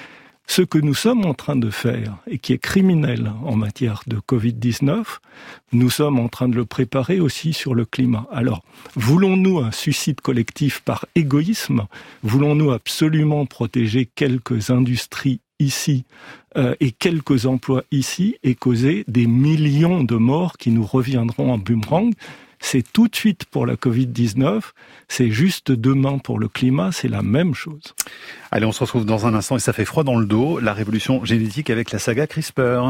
Ce que nous sommes en train de faire, et qui est criminel en matière de covid dix-neuf, nous sommes en train de le préparer aussi sur le climat. Alors, voulons-nous un suicide collectif par égoïsme ? Voulons-nous absolument protéger quelques industries ici euh, et quelques emplois ici et causer des millions de morts qui nous reviendront en boomerang ? C'est tout de suite pour la covid dix-neuf, c'est juste demain pour le climat, c'est la même chose. Allez, on se retrouve dans un instant et ça fait froid dans le dos, la révolution génétique avec la saga CRISPR.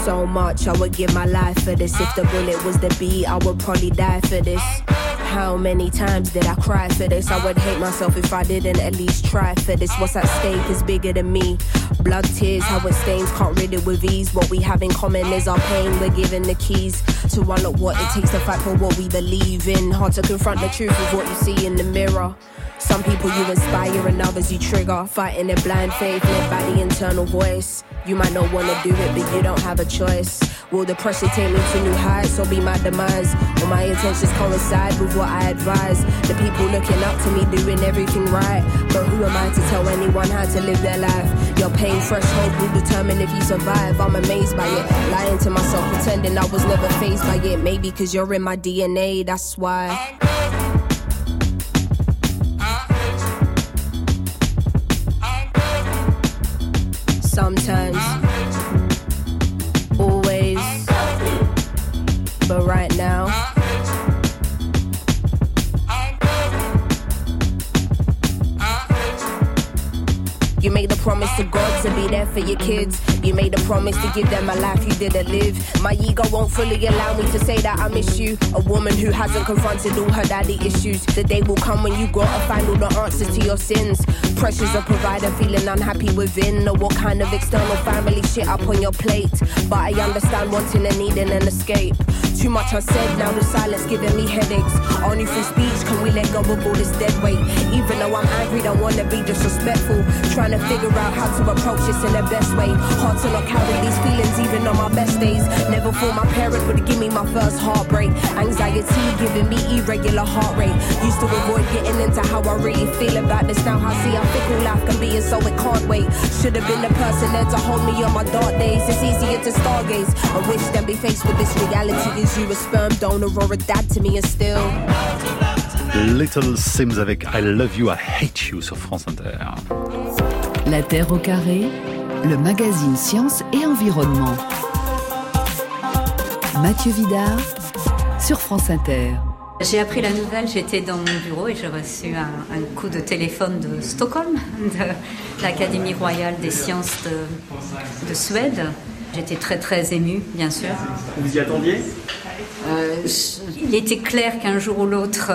so much, I would give my life for this. If the bullet was the beat, I would probably die for this. How many times did I cry for this? I would hate myself if I didn't at least try for this. What's at stake is bigger than me. Blood, tears, how it stains, can't rid it with ease. What we have in common is our pain. We're given the keys to unlock what it takes to fight for what we believe in. Hard to confront the truth of what you see in the mirror. Some people you inspire and others you trigger. Fighting in blind faith led by the internal voice. You might not want to do it, but you don't have a choice. Will the pressure take me to new heights or be my demise? Will my intentions coincide with what I advise? The people looking up to me doing everything right, but who am I to tell anyone how to live their life? Your pain threshold will determine if you survive. I'm amazed by it, lying to myself, pretending I was never fazed by it. Maybe cause you're in my D N A, that's why. Sometimes, always, but right now, you made a promise to God to be there for your kids. You made a promise to give them a life you didn't live. My ego won't fully allow me to say that I miss you. A woman who hasn't confronted all her daddy issues. The day will come when you gotta find all the answers to your sins. Pressures of provider, feeling unhappy within. Or what kind of external family shit up on your plate. But I understand wanting and needing an escape. Too much unsaid, now the silence giving me headaches. Only through speech can we let go of all this dead weight. Even though I'm angry, don't wanna be disrespectful. Trying to figure out how to approach this in the best way. Hard to not carry these feelings even on my best days. Never thought my parents would give me my first heartbreak. Anxiety giving me irregular heart rate. Used to avoid getting into how I really feel about this. Now I see how fickle life can be and so it can't wait. Should have been the person there to hold me on my dark days. It's easier to stargaze and wish than be faced with this reality. Is you a sperm donor or a dad to me and still Little Sims avec I Love You, I Hate You sur France Inter. La Terre au carré, le magazine Science et Environnement. Mathieu Vidard sur France Inter. J'ai appris la nouvelle, j'étais dans mon bureau et j'ai reçu un, un coup de téléphone de Stockholm, de l'Académie royale des sciences de, de Suède. J'étais très très émue, bien sûr. Vous y attendiez ? euh, Il était clair qu'un jour ou l'autre,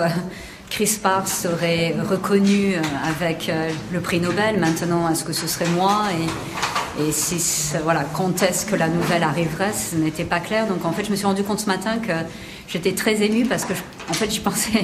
CRISPR serait reconnu avec le prix Nobel. Maintenant, est-ce que ce serait moi ? Et, et si, voilà, quand est-ce que la nouvelle arriverait ? Ce n'était pas clair. Donc en fait, je me suis rendu compte ce matin que j'étais très émue parce que, en fait, je pensais,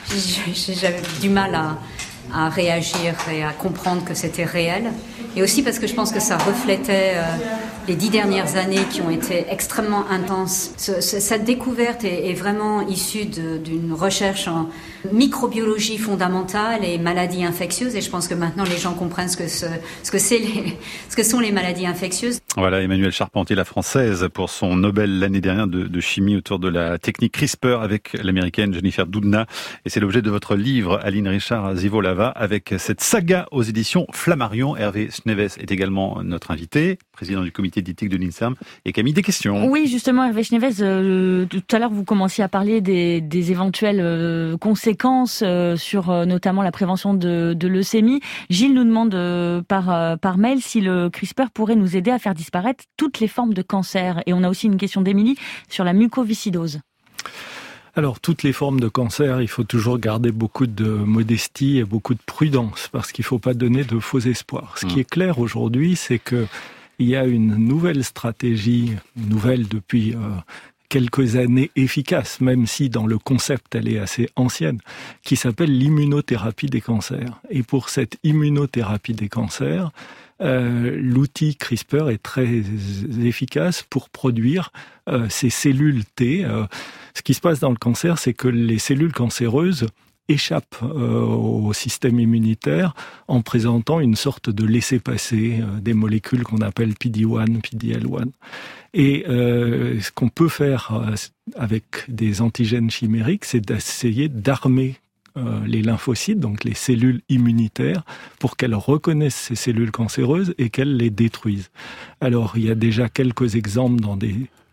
j'avais du mal à, à réagir et à comprendre que c'était réel. Et aussi parce que je pense que ça reflétait euh, les dix dernières années qui ont été extrêmement intenses. Ce, ce, cette découverte est, est vraiment issue de, d'une recherche en microbiologie fondamentale et maladies infectieuses. Et je pense que maintenant les gens comprennent ce que, ce, ce que, c'est les, ce que sont les maladies infectieuses. Voilà, Emmanuelle Charpentier, la française, pour son Nobel l'année dernière de, de chimie autour de la technique CRISPR avec l'américaine Jennifer Doudna. Et c'est l'objet de votre livre, Aline Richard-Zivolava, avec cette saga aux éditions Flammarion. Hervé Schneves est également notre invité, président du comité d'éthique de l'INSERM. Et Camille, des questions ? Oui, justement, Hervé Schneves, euh, tout à l'heure, vous commenciez à parler des, des éventuelles euh, conséquences euh, sur euh, notamment la prévention de, de leucémie. Gilles nous demande euh, par, euh, par mail si le CRISPR pourrait nous aider à faire disparaître toutes les formes de cancer. Et on a aussi une question d'Émilie sur la mucoviscidose. Alors, toutes les formes de cancer, il faut toujours garder beaucoup de modestie et beaucoup de prudence, parce qu'il ne faut pas donner de faux espoirs. Ce qui est clair aujourd'hui, c'est que il y a une nouvelle stratégie, nouvelle depuis euh, quelques années, efficace, même si dans le concept elle est assez ancienne, qui s'appelle l'immunothérapie des cancers. Et pour cette immunothérapie des cancers, Euh, l'outil CRISPR est très efficace pour produire euh, ces cellules T. Euh, ce qui se passe dans le cancer, c'est que les cellules cancéreuses échappent euh, au système immunitaire en présentant une sorte de laissez-passer euh, des molécules qu'on appelle P D un, P D L un. Et euh, ce qu'on peut faire euh, avec des antigènes chimériques, c'est d'essayer d'armer Euh, les lymphocytes, donc les cellules immunitaires, pour qu'elles reconnaissent ces cellules cancéreuses et qu'elles les détruisent. Alors, il y a déjà quelques exemples dans des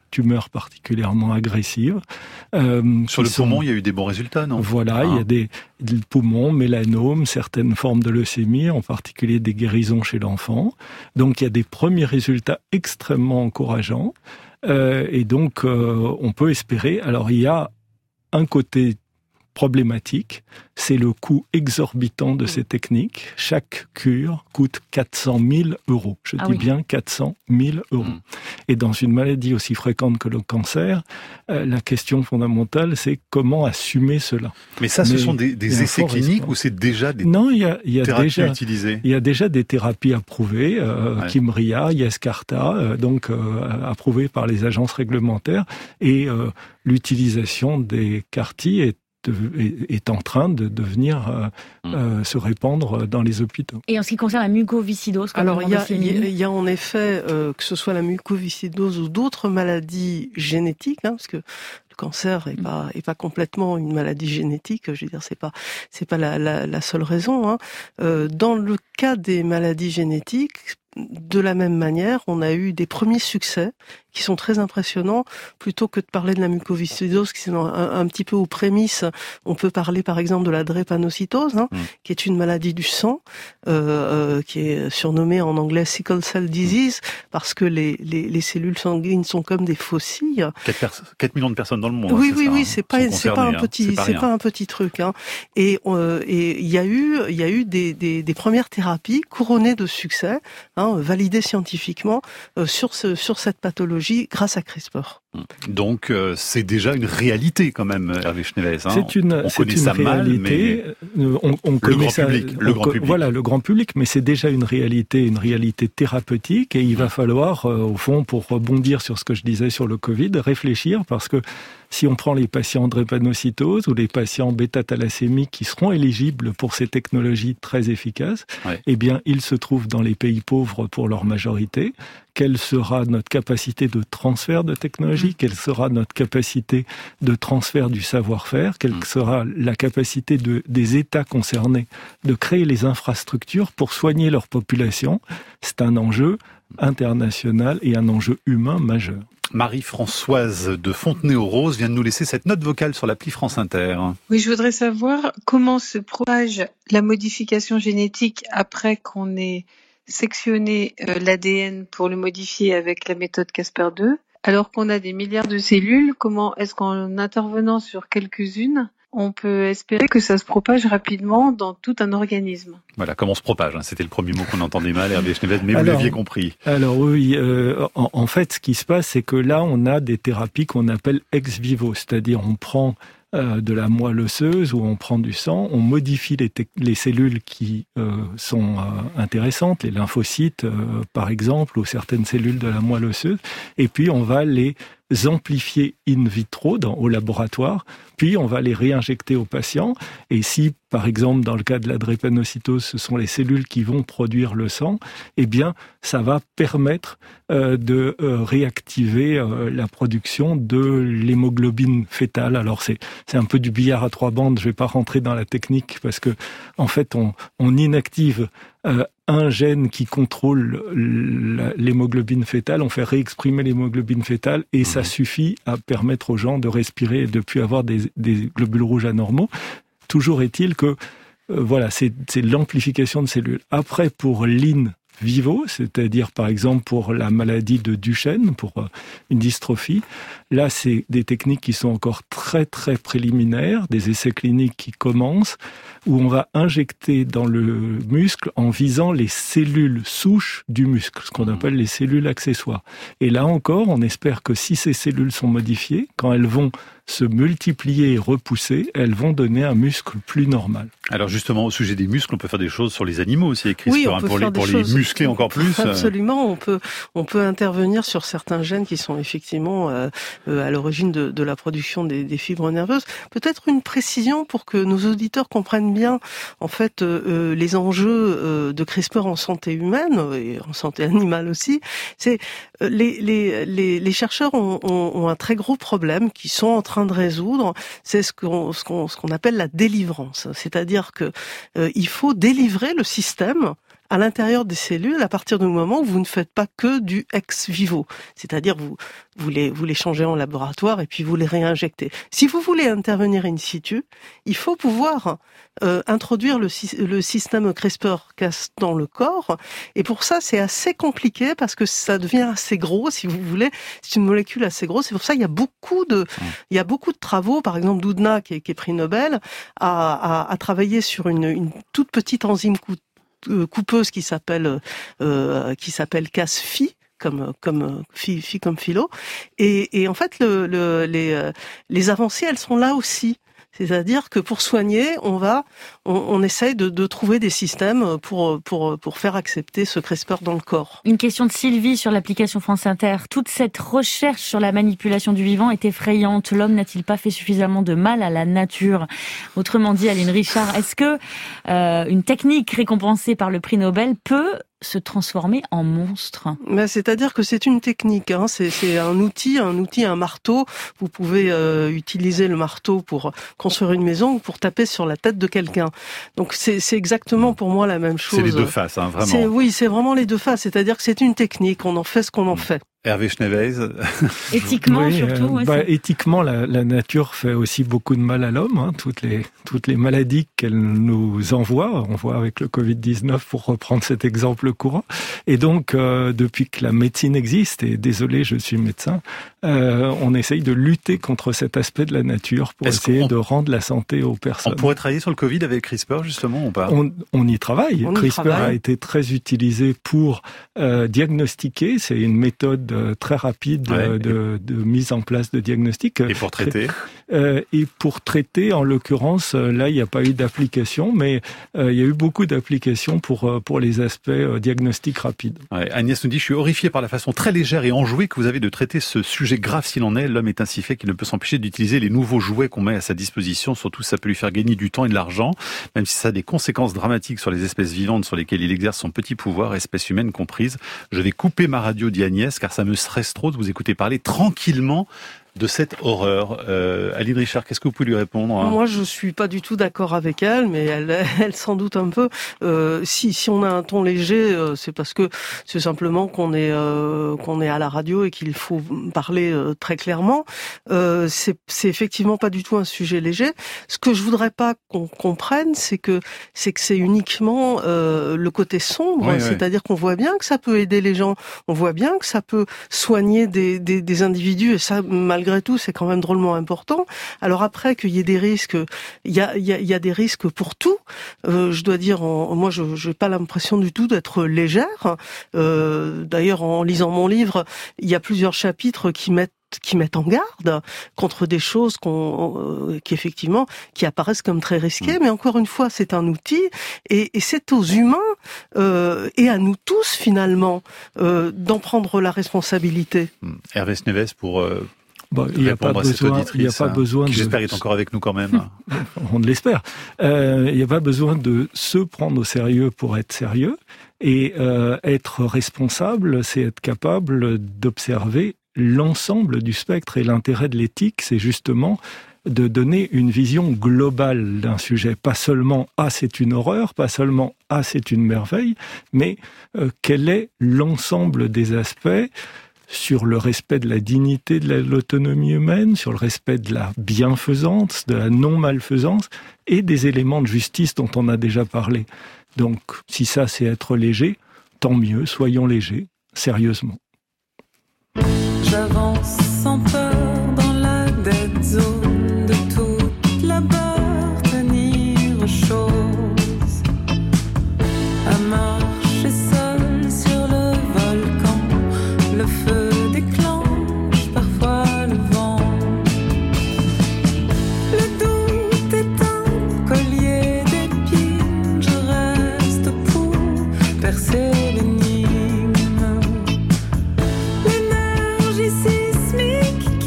tumeurs particulièrement agressives. Euh, Sur le sont... poumon, il y a eu des bons résultats, non? Voilà, ah. il y a des, des poumons, mélanomes, certaines formes de leucémie, en particulier des guérisons chez l'enfant. Donc il y a des premiers résultats extrêmement encourageants. Euh, et donc euh, on peut espérer. Alors il y a un côté problématique, c'est le coût exorbitant de ces techniques. Chaque cure coûte quatre cent mille euros. Je ah dis oui. bien quatre cent mille euros. Mmh. Et dans une maladie aussi fréquente que le cancer, euh, la question fondamentale, c'est comment assumer cela. Mais ça, Mais ce sont des, des essais cliniques ou c'est déjà des non, il y a, il y a thérapies déjà, utilisées? Il y a déjà des thérapies approuvées, euh, ouais. Kymriah, Yescarta, euh, donc euh, approuvées par les agences réglementaires, et euh, l'utilisation des C A R-T est est en train de devenir euh, mmh. euh, se répandre dans les hôpitaux. Et en ce qui concerne la mucoviscidose, alors il y, y, y a en effet euh, que ce soit la mucoviscidose ou d'autres maladies génétiques, hein, parce que le cancer est mmh. pas est pas complètement une maladie génétique. Je veux dire, c'est pas c'est pas la, la, la seule raison. Hein. Euh, dans le cas des maladies génétiques, de la même manière, on a eu des premiers succès qui sont très impressionnants. Plutôt que de parler de la mucoviscidose, qui est un, un petit peu aux prémices, on peut parler par exemple de la drépanocytose, hein, mmh. qui est une maladie du sang, euh, euh, qui est surnommée en anglais sickle cell disease, parce que les, les, les cellules sanguines sont comme des faucilles. quatre millions de personnes dans le monde. Oui, hein, oui, ça, oui, hein, c'est pas, c'est pas un petit, c'est, c'est pas un petit truc. Hein. Et euh, et il y a eu, il y a eu des, des, des premières thérapies couronnées de succès, hein, validées scientifiquement euh, sur ce, sur cette pathologie grâce à CRISPR. Donc euh, c'est déjà une réalité quand même, Hervé Schneeweiss. Hein. C'est une, on c'est connaît une ça réalité. Mal, mais on, on le connaît grand ça, public, le on, grand public. Voilà, le grand public, mais c'est déjà une réalité, une réalité thérapeutique, et il va falloir, euh, au fond, pour rebondir sur ce que je disais sur le Covid, réfléchir, parce que si on prend les patients drépanocytose ou les patients bêta-thalassémiques qui seront éligibles pour ces technologies très efficaces, ouais. eh bien, ils se trouvent dans les pays pauvres pour leur majorité. Quelle sera notre capacité de transfert de technologie? Quelle sera notre capacité de transfert du savoir-faire? Quelle sera la capacité de, des États concernés de créer les infrastructures pour soigner leur population? C'est un enjeu international et un enjeu humain majeur. Marie-Françoise de Fontenay-aux-Roses vient de nous laisser cette note vocale sur l'appli France Inter. Oui, je voudrais savoir comment se propage la modification génétique après qu'on ait sectionné euh, l'A D N pour le modifier avec la méthode Casper deux. Alors qu'on a des milliards de cellules, comment est-ce qu'en intervenant sur quelques-unes, on peut espérer que ça se propage rapidement dans tout un organisme? Voilà, comment on se propage, hein. C'était le premier mot qu'on entendait mal, Hervé Schneeweiss, mais alors, vous l'aviez compris. Alors oui, euh, en, en fait, ce qui se passe, c'est que là, on a des thérapies qu'on appelle ex vivo, c'est-à-dire on prend euh, de la moelle osseuse ou on prend du sang, on modifie les, te- les cellules qui euh, sont euh, intéressantes, les lymphocytes euh, par exemple, ou certaines cellules de la moelle osseuse, et puis on va les amplifier in vitro dans, au laboratoire, puis on va les réinjecter aux patients. Et si, par exemple, dans le cas de la drépanocytose, ce sont les cellules qui vont produire le sang, eh bien, ça va permettre euh, de euh, réactiver euh, la production de l'hémoglobine fétale. Alors, c'est, c'est un peu du billard à trois bandes, je vais pas rentrer dans la technique, parce que, en fait, on, on inactive euh, un gène qui contrôle l'hémoglobine fétale, on fait réexprimer l'hémoglobine fétale et mmh. ça suffit à permettre aux gens de respirer et de ne plus avoir des, des globules rouges anormaux. Toujours est-il que euh, voilà, c'est, c'est l'amplification de cellules. Après, pour l'in vivo, c'est-à-dire par exemple pour la maladie de Duchenne, pour euh, une dystrophie, là c'est des techniques qui sont encore très très préliminaires, des essais cliniques qui commencent, où on va injecter dans le muscle en visant les cellules souches du muscle, ce qu'on appelle les cellules accessoires. Et là encore, on espère que si ces cellules sont modifiées, quand elles vont se multiplier et repousser, elles vont donner un muscle plus normal. Alors justement, au sujet des muscles, on peut faire des choses sur les animaux aussi, CRISPR, oui, hein, pour, les, pour les muscler encore plus. Absolument, on peut, on peut intervenir sur certains gènes qui sont effectivement euh, euh, à l'origine de, de la production des, des fibres nerveuses. Peut-être une précision pour que nos auditeurs comprennent bien en fait euh, les enjeux euh, de CRISPR en santé humaine et en santé animale aussi. C'est euh, les, les, les, les chercheurs ont, ont, ont un très gros problème qu'ils sont en train de résoudre, c'est ce qu'on, ce qu'on, ce qu'on appelle la délivrance. C'est-à-dire que euh, il faut délivrer le système à l'intérieur des cellules à partir du moment où vous ne faites pas que du ex vivo. C'est-à-dire vous, vous les, vous les changez en laboratoire et puis vous les réinjectez. Si vous voulez intervenir in situ, il faut pouvoir euh, introduire le, le système CRISPR-Cas dans le corps. Et pour ça, c'est assez compliqué parce que ça devient assez gros, si vous voulez. C'est une molécule assez grosse. C'est pour ça qu'il y a beaucoup de, il y a beaucoup de travaux. Par exemple, Doudna, qui est, qui est prix Nobel, a, a, a travaillé sur une, une toute petite enzyme coupeuse qui s'appelle, euh, qui s'appelle Cas-Phi. comme comme phi, phi comme philo, et, et en fait le, le, les les avancées elles sont là aussi. C'est-à-dire que pour soigner, on va, on, on essaye de, de trouver des systèmes pour pour pour faire accepter ce CRISPR dans le corps. Une question de Sylvie sur l'application France Inter. Toute cette recherche sur la manipulation du vivant est effrayante. L'homme n'a-t-il pas fait suffisamment de mal à la nature ? Autrement dit, Aline Richard, est-ce que euh, une technique récompensée par le prix Nobel peut se transformer en monstre? Ben, c'est-à-dire que c'est une technique, hein. c'est, c'est un outil, un outil, un marteau. Vous pouvez euh, utiliser le marteau pour construire une maison ou pour taper sur la tête de quelqu'un. Donc c'est, c'est exactement pour moi la même chose. C'est les deux faces, hein, vraiment. C'est, oui, c'est vraiment les deux faces. C'est-à-dire que c'est une technique. On en fait ce qu'on en fait. Hervé Schnevez. Éthiquement, oui, surtout. Euh, ouais, bah, éthiquement, la, la nature fait aussi beaucoup de mal à l'homme. Hein, toutes les toutes les maladies qu'elle nous envoie, on voit avec le covid dix-neuf pour reprendre cet exemple courant. Et donc, euh, depuis que la médecine existe, et désolé, je suis médecin, euh, on essaye de lutter contre cet aspect de la nature pour Est-ce essayer qu'on... de rendre la santé aux personnes. On pourrait travailler sur le Covid avec CRISPR, justement, ou pas ? On, on y travaille. On y CRISPR travaille. a été très utilisé pour euh, diagnostiquer. C'est une méthode très rapide ouais, de, de mise en place de diagnostic. Et pour traiter euh, Et pour traiter, en l'occurrence, là, il n'y a pas eu d'application, mais euh, il y a eu beaucoup d'applications pour, pour les aspects euh, diagnostiques rapides. Ouais, Agnès nous dit, je suis horrifié par la façon très légère et enjouée que vous avez de traiter ce sujet grave s'il en est. L'homme est ainsi fait qu'il ne peut s'empêcher d'utiliser les nouveaux jouets qu'on met à sa disposition. Surtout, ça peut lui faire gagner du temps et de l'argent, même si ça a des conséquences dramatiques sur les espèces vivantes sur lesquelles il exerce son petit pouvoir, espèces humaines comprises. Je vais couper ma radio, dit Agnès, car ça me stresse trop de vous écouter parler tranquillement de cette horreur. Euh, Aline Richard, qu'est-ce que vous pouvez lui répondre, hein ? Moi, je suis pas du tout d'accord avec elle, mais elle, elle s'en doute un peu. Euh, si, si on a un ton léger, euh, c'est parce que c'est simplement qu'on est euh, qu'on est à la radio et qu'il faut parler euh, très clairement. Euh, c'est, c'est effectivement pas du tout un sujet léger. Ce que je voudrais pas qu'on comprenne, c'est que c'est que c'est uniquement euh, le côté sombre, oui, c'est-à-dire oui. qu'on voit bien que ça peut aider les gens, on voit bien que ça peut soigner des des, des individus, et ça, malgré tout, c'est quand même drôlement important. Alors après, qu'il y ait des risques, il y a, il y a, il y a des risques pour tout. Euh, je dois dire, en, moi, je n'ai pas l'impression du tout d'être légère. Euh, d'ailleurs, en lisant mon livre, il y a plusieurs chapitres qui mettent qui mettent en garde contre des choses qu'on, euh, qui effectivement, qui apparaissent comme très risquées. Mmh. Mais encore une fois, c'est un outil et, et c'est aux humains euh, et à nous tous finalement euh, d'en prendre la responsabilité. Mmh. Hervé Schnevez pour euh... Bon, il n'y a pas besoin, il n'y a pas besoin qui de... j'espère est encore avec nous quand même. On l'espère. Euh, il n'y a pas besoin de se prendre au sérieux pour être sérieux. Et euh, être responsable, c'est être capable d'observer l'ensemble du spectre. Et l'intérêt de l'éthique, c'est justement de donner une vision globale d'un sujet. Pas seulement « ah, c'est une horreur », pas seulement « ah, c'est une merveille », mais euh, quel est l'ensemble des aspects sur le respect de la dignité de l'autonomie humaine, sur le respect de la bienfaisance, de la non-malfaisance, et des éléments de justice dont on a déjà parlé. Donc, si ça, c'est être léger, tant mieux, soyons légers, sérieusement. J'avance sans peur dans la dead zone de toute la barre, tenir aux choses, à marcher seul sur le volcan, le feu déclenche parfois le vent. Le doute est un collier d'épines, je reste pour percer l'énigme. L'énergie sismique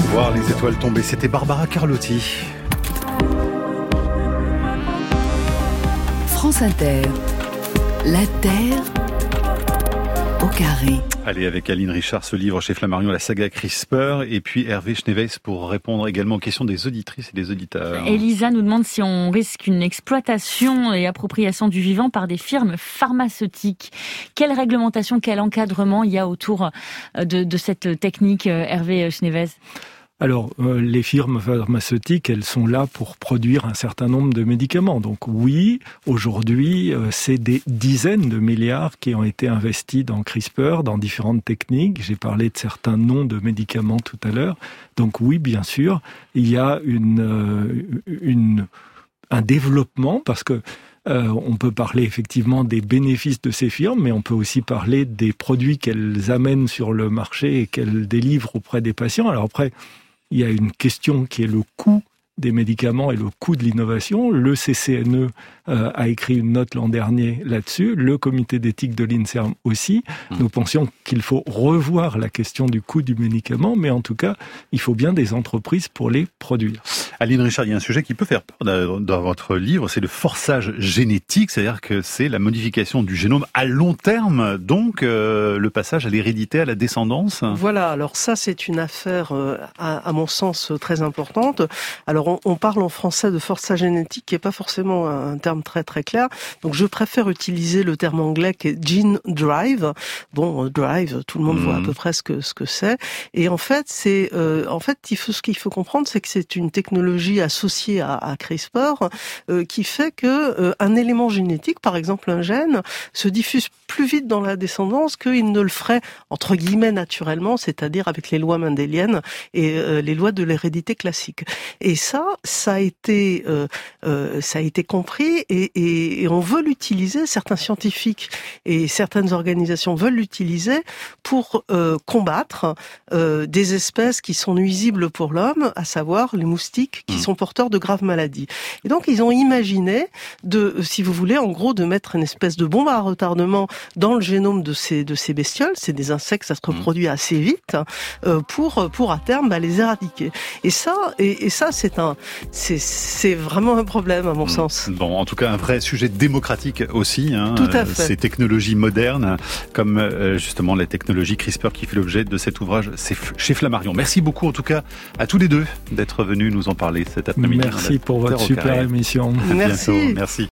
Voir les étoiles tomber, c'était Barbara Carlotti. France Inter, la Terre au carré. Allez, avec Aline Richard, ce livre chez Flammarion, la saga CRISPR, et puis Hervé Schneeweiss pour répondre également aux questions des auditrices et des auditeurs. Elisa nous demande si on risque une exploitation et appropriation du vivant par des firmes pharmaceutiques. Quelle réglementation, quel encadrement il y a autour de, de cette technique, Hervé Schneeweiss ? Alors, euh, les firmes pharmaceutiques, elles sont là pour produire un certain nombre de médicaments. Donc oui, aujourd'hui, euh, c'est des dizaines de milliards qui ont été investis dans CRISPR, dans différentes techniques. J'ai parlé de certains noms de médicaments tout à l'heure. Donc oui, bien sûr, il y a une, euh, une, un développement parce que Euh, on peut parler effectivement des bénéfices de ces firmes, mais on peut aussi parler des produits qu'elles amènent sur le marché et qu'elles délivrent auprès des patients. Alors après, il y a une question qui est le coût des médicaments et le coût de l'innovation. Le C C N E euh, a écrit une note l'an dernier là-dessus, le comité d'éthique de l'INSERM aussi. Mmh. Nous pensions qu'il faut revoir la question du coût du médicament, mais en tout cas, il faut bien des entreprises pour les produire. Aline Richard, il y a un sujet qui peut faire peur dans votre livre, c'est le forçage génétique, c'est-à-dire que c'est la modification du génome à long terme, donc euh, le passage à l'hérédité, à la descendance. Voilà, alors ça c'est une affaire euh, à, à mon sens très importante. Alors on, on parle en français de forçage génétique qui n'est pas forcément un terme très très clair, donc je préfère utiliser le terme anglais qui est gene drive. Bon, euh, drive, tout le monde mmh. voit à peu près ce que, ce que c'est, et en fait, c'est, euh, en fait il faut, ce qu'il faut comprendre, c'est que c'est une technologie associée à, à CRISPR euh, qui fait que euh, un élément génétique, par exemple un gène, se diffuse plus vite dans la descendance qu'il ne le ferait entre guillemets naturellement, c'est-à-dire avec les lois mendéliennes et euh, les lois de l'hérédité classique. Et ça, ça a été, euh, euh, ça a été compris et, et, et on veut l'utiliser. Certains scientifiques et certaines organisations veulent l'utiliser pour euh, combattre euh, des espèces qui sont nuisibles pour l'homme, à savoir les moustiques qui sont porteurs de graves maladies. Et donc, ils ont imaginé de, si vous voulez, en gros, de mettre une espèce de bombe à retardement dans le génome de ces, de ces bestioles. C'est des insectes, ça se reproduit assez vite, euh, pour, pour à terme, bah, les éradiquer. Et ça, et, et ça, c'est un, c'est, c'est vraiment un problème, à mon mmh. sens. Bon, en tout cas, un vrai sujet démocratique aussi, hein. Tout à fait. Ces technologies modernes, comme, euh, justement, la technologie CRISPR qui fait l'objet de cet ouvrage, c'est chez Flammarion. Merci beaucoup, en tout cas, à tous les deux d'être venus nous en parler cet après-midi. Merci pour votre super émission. Merci. Merci.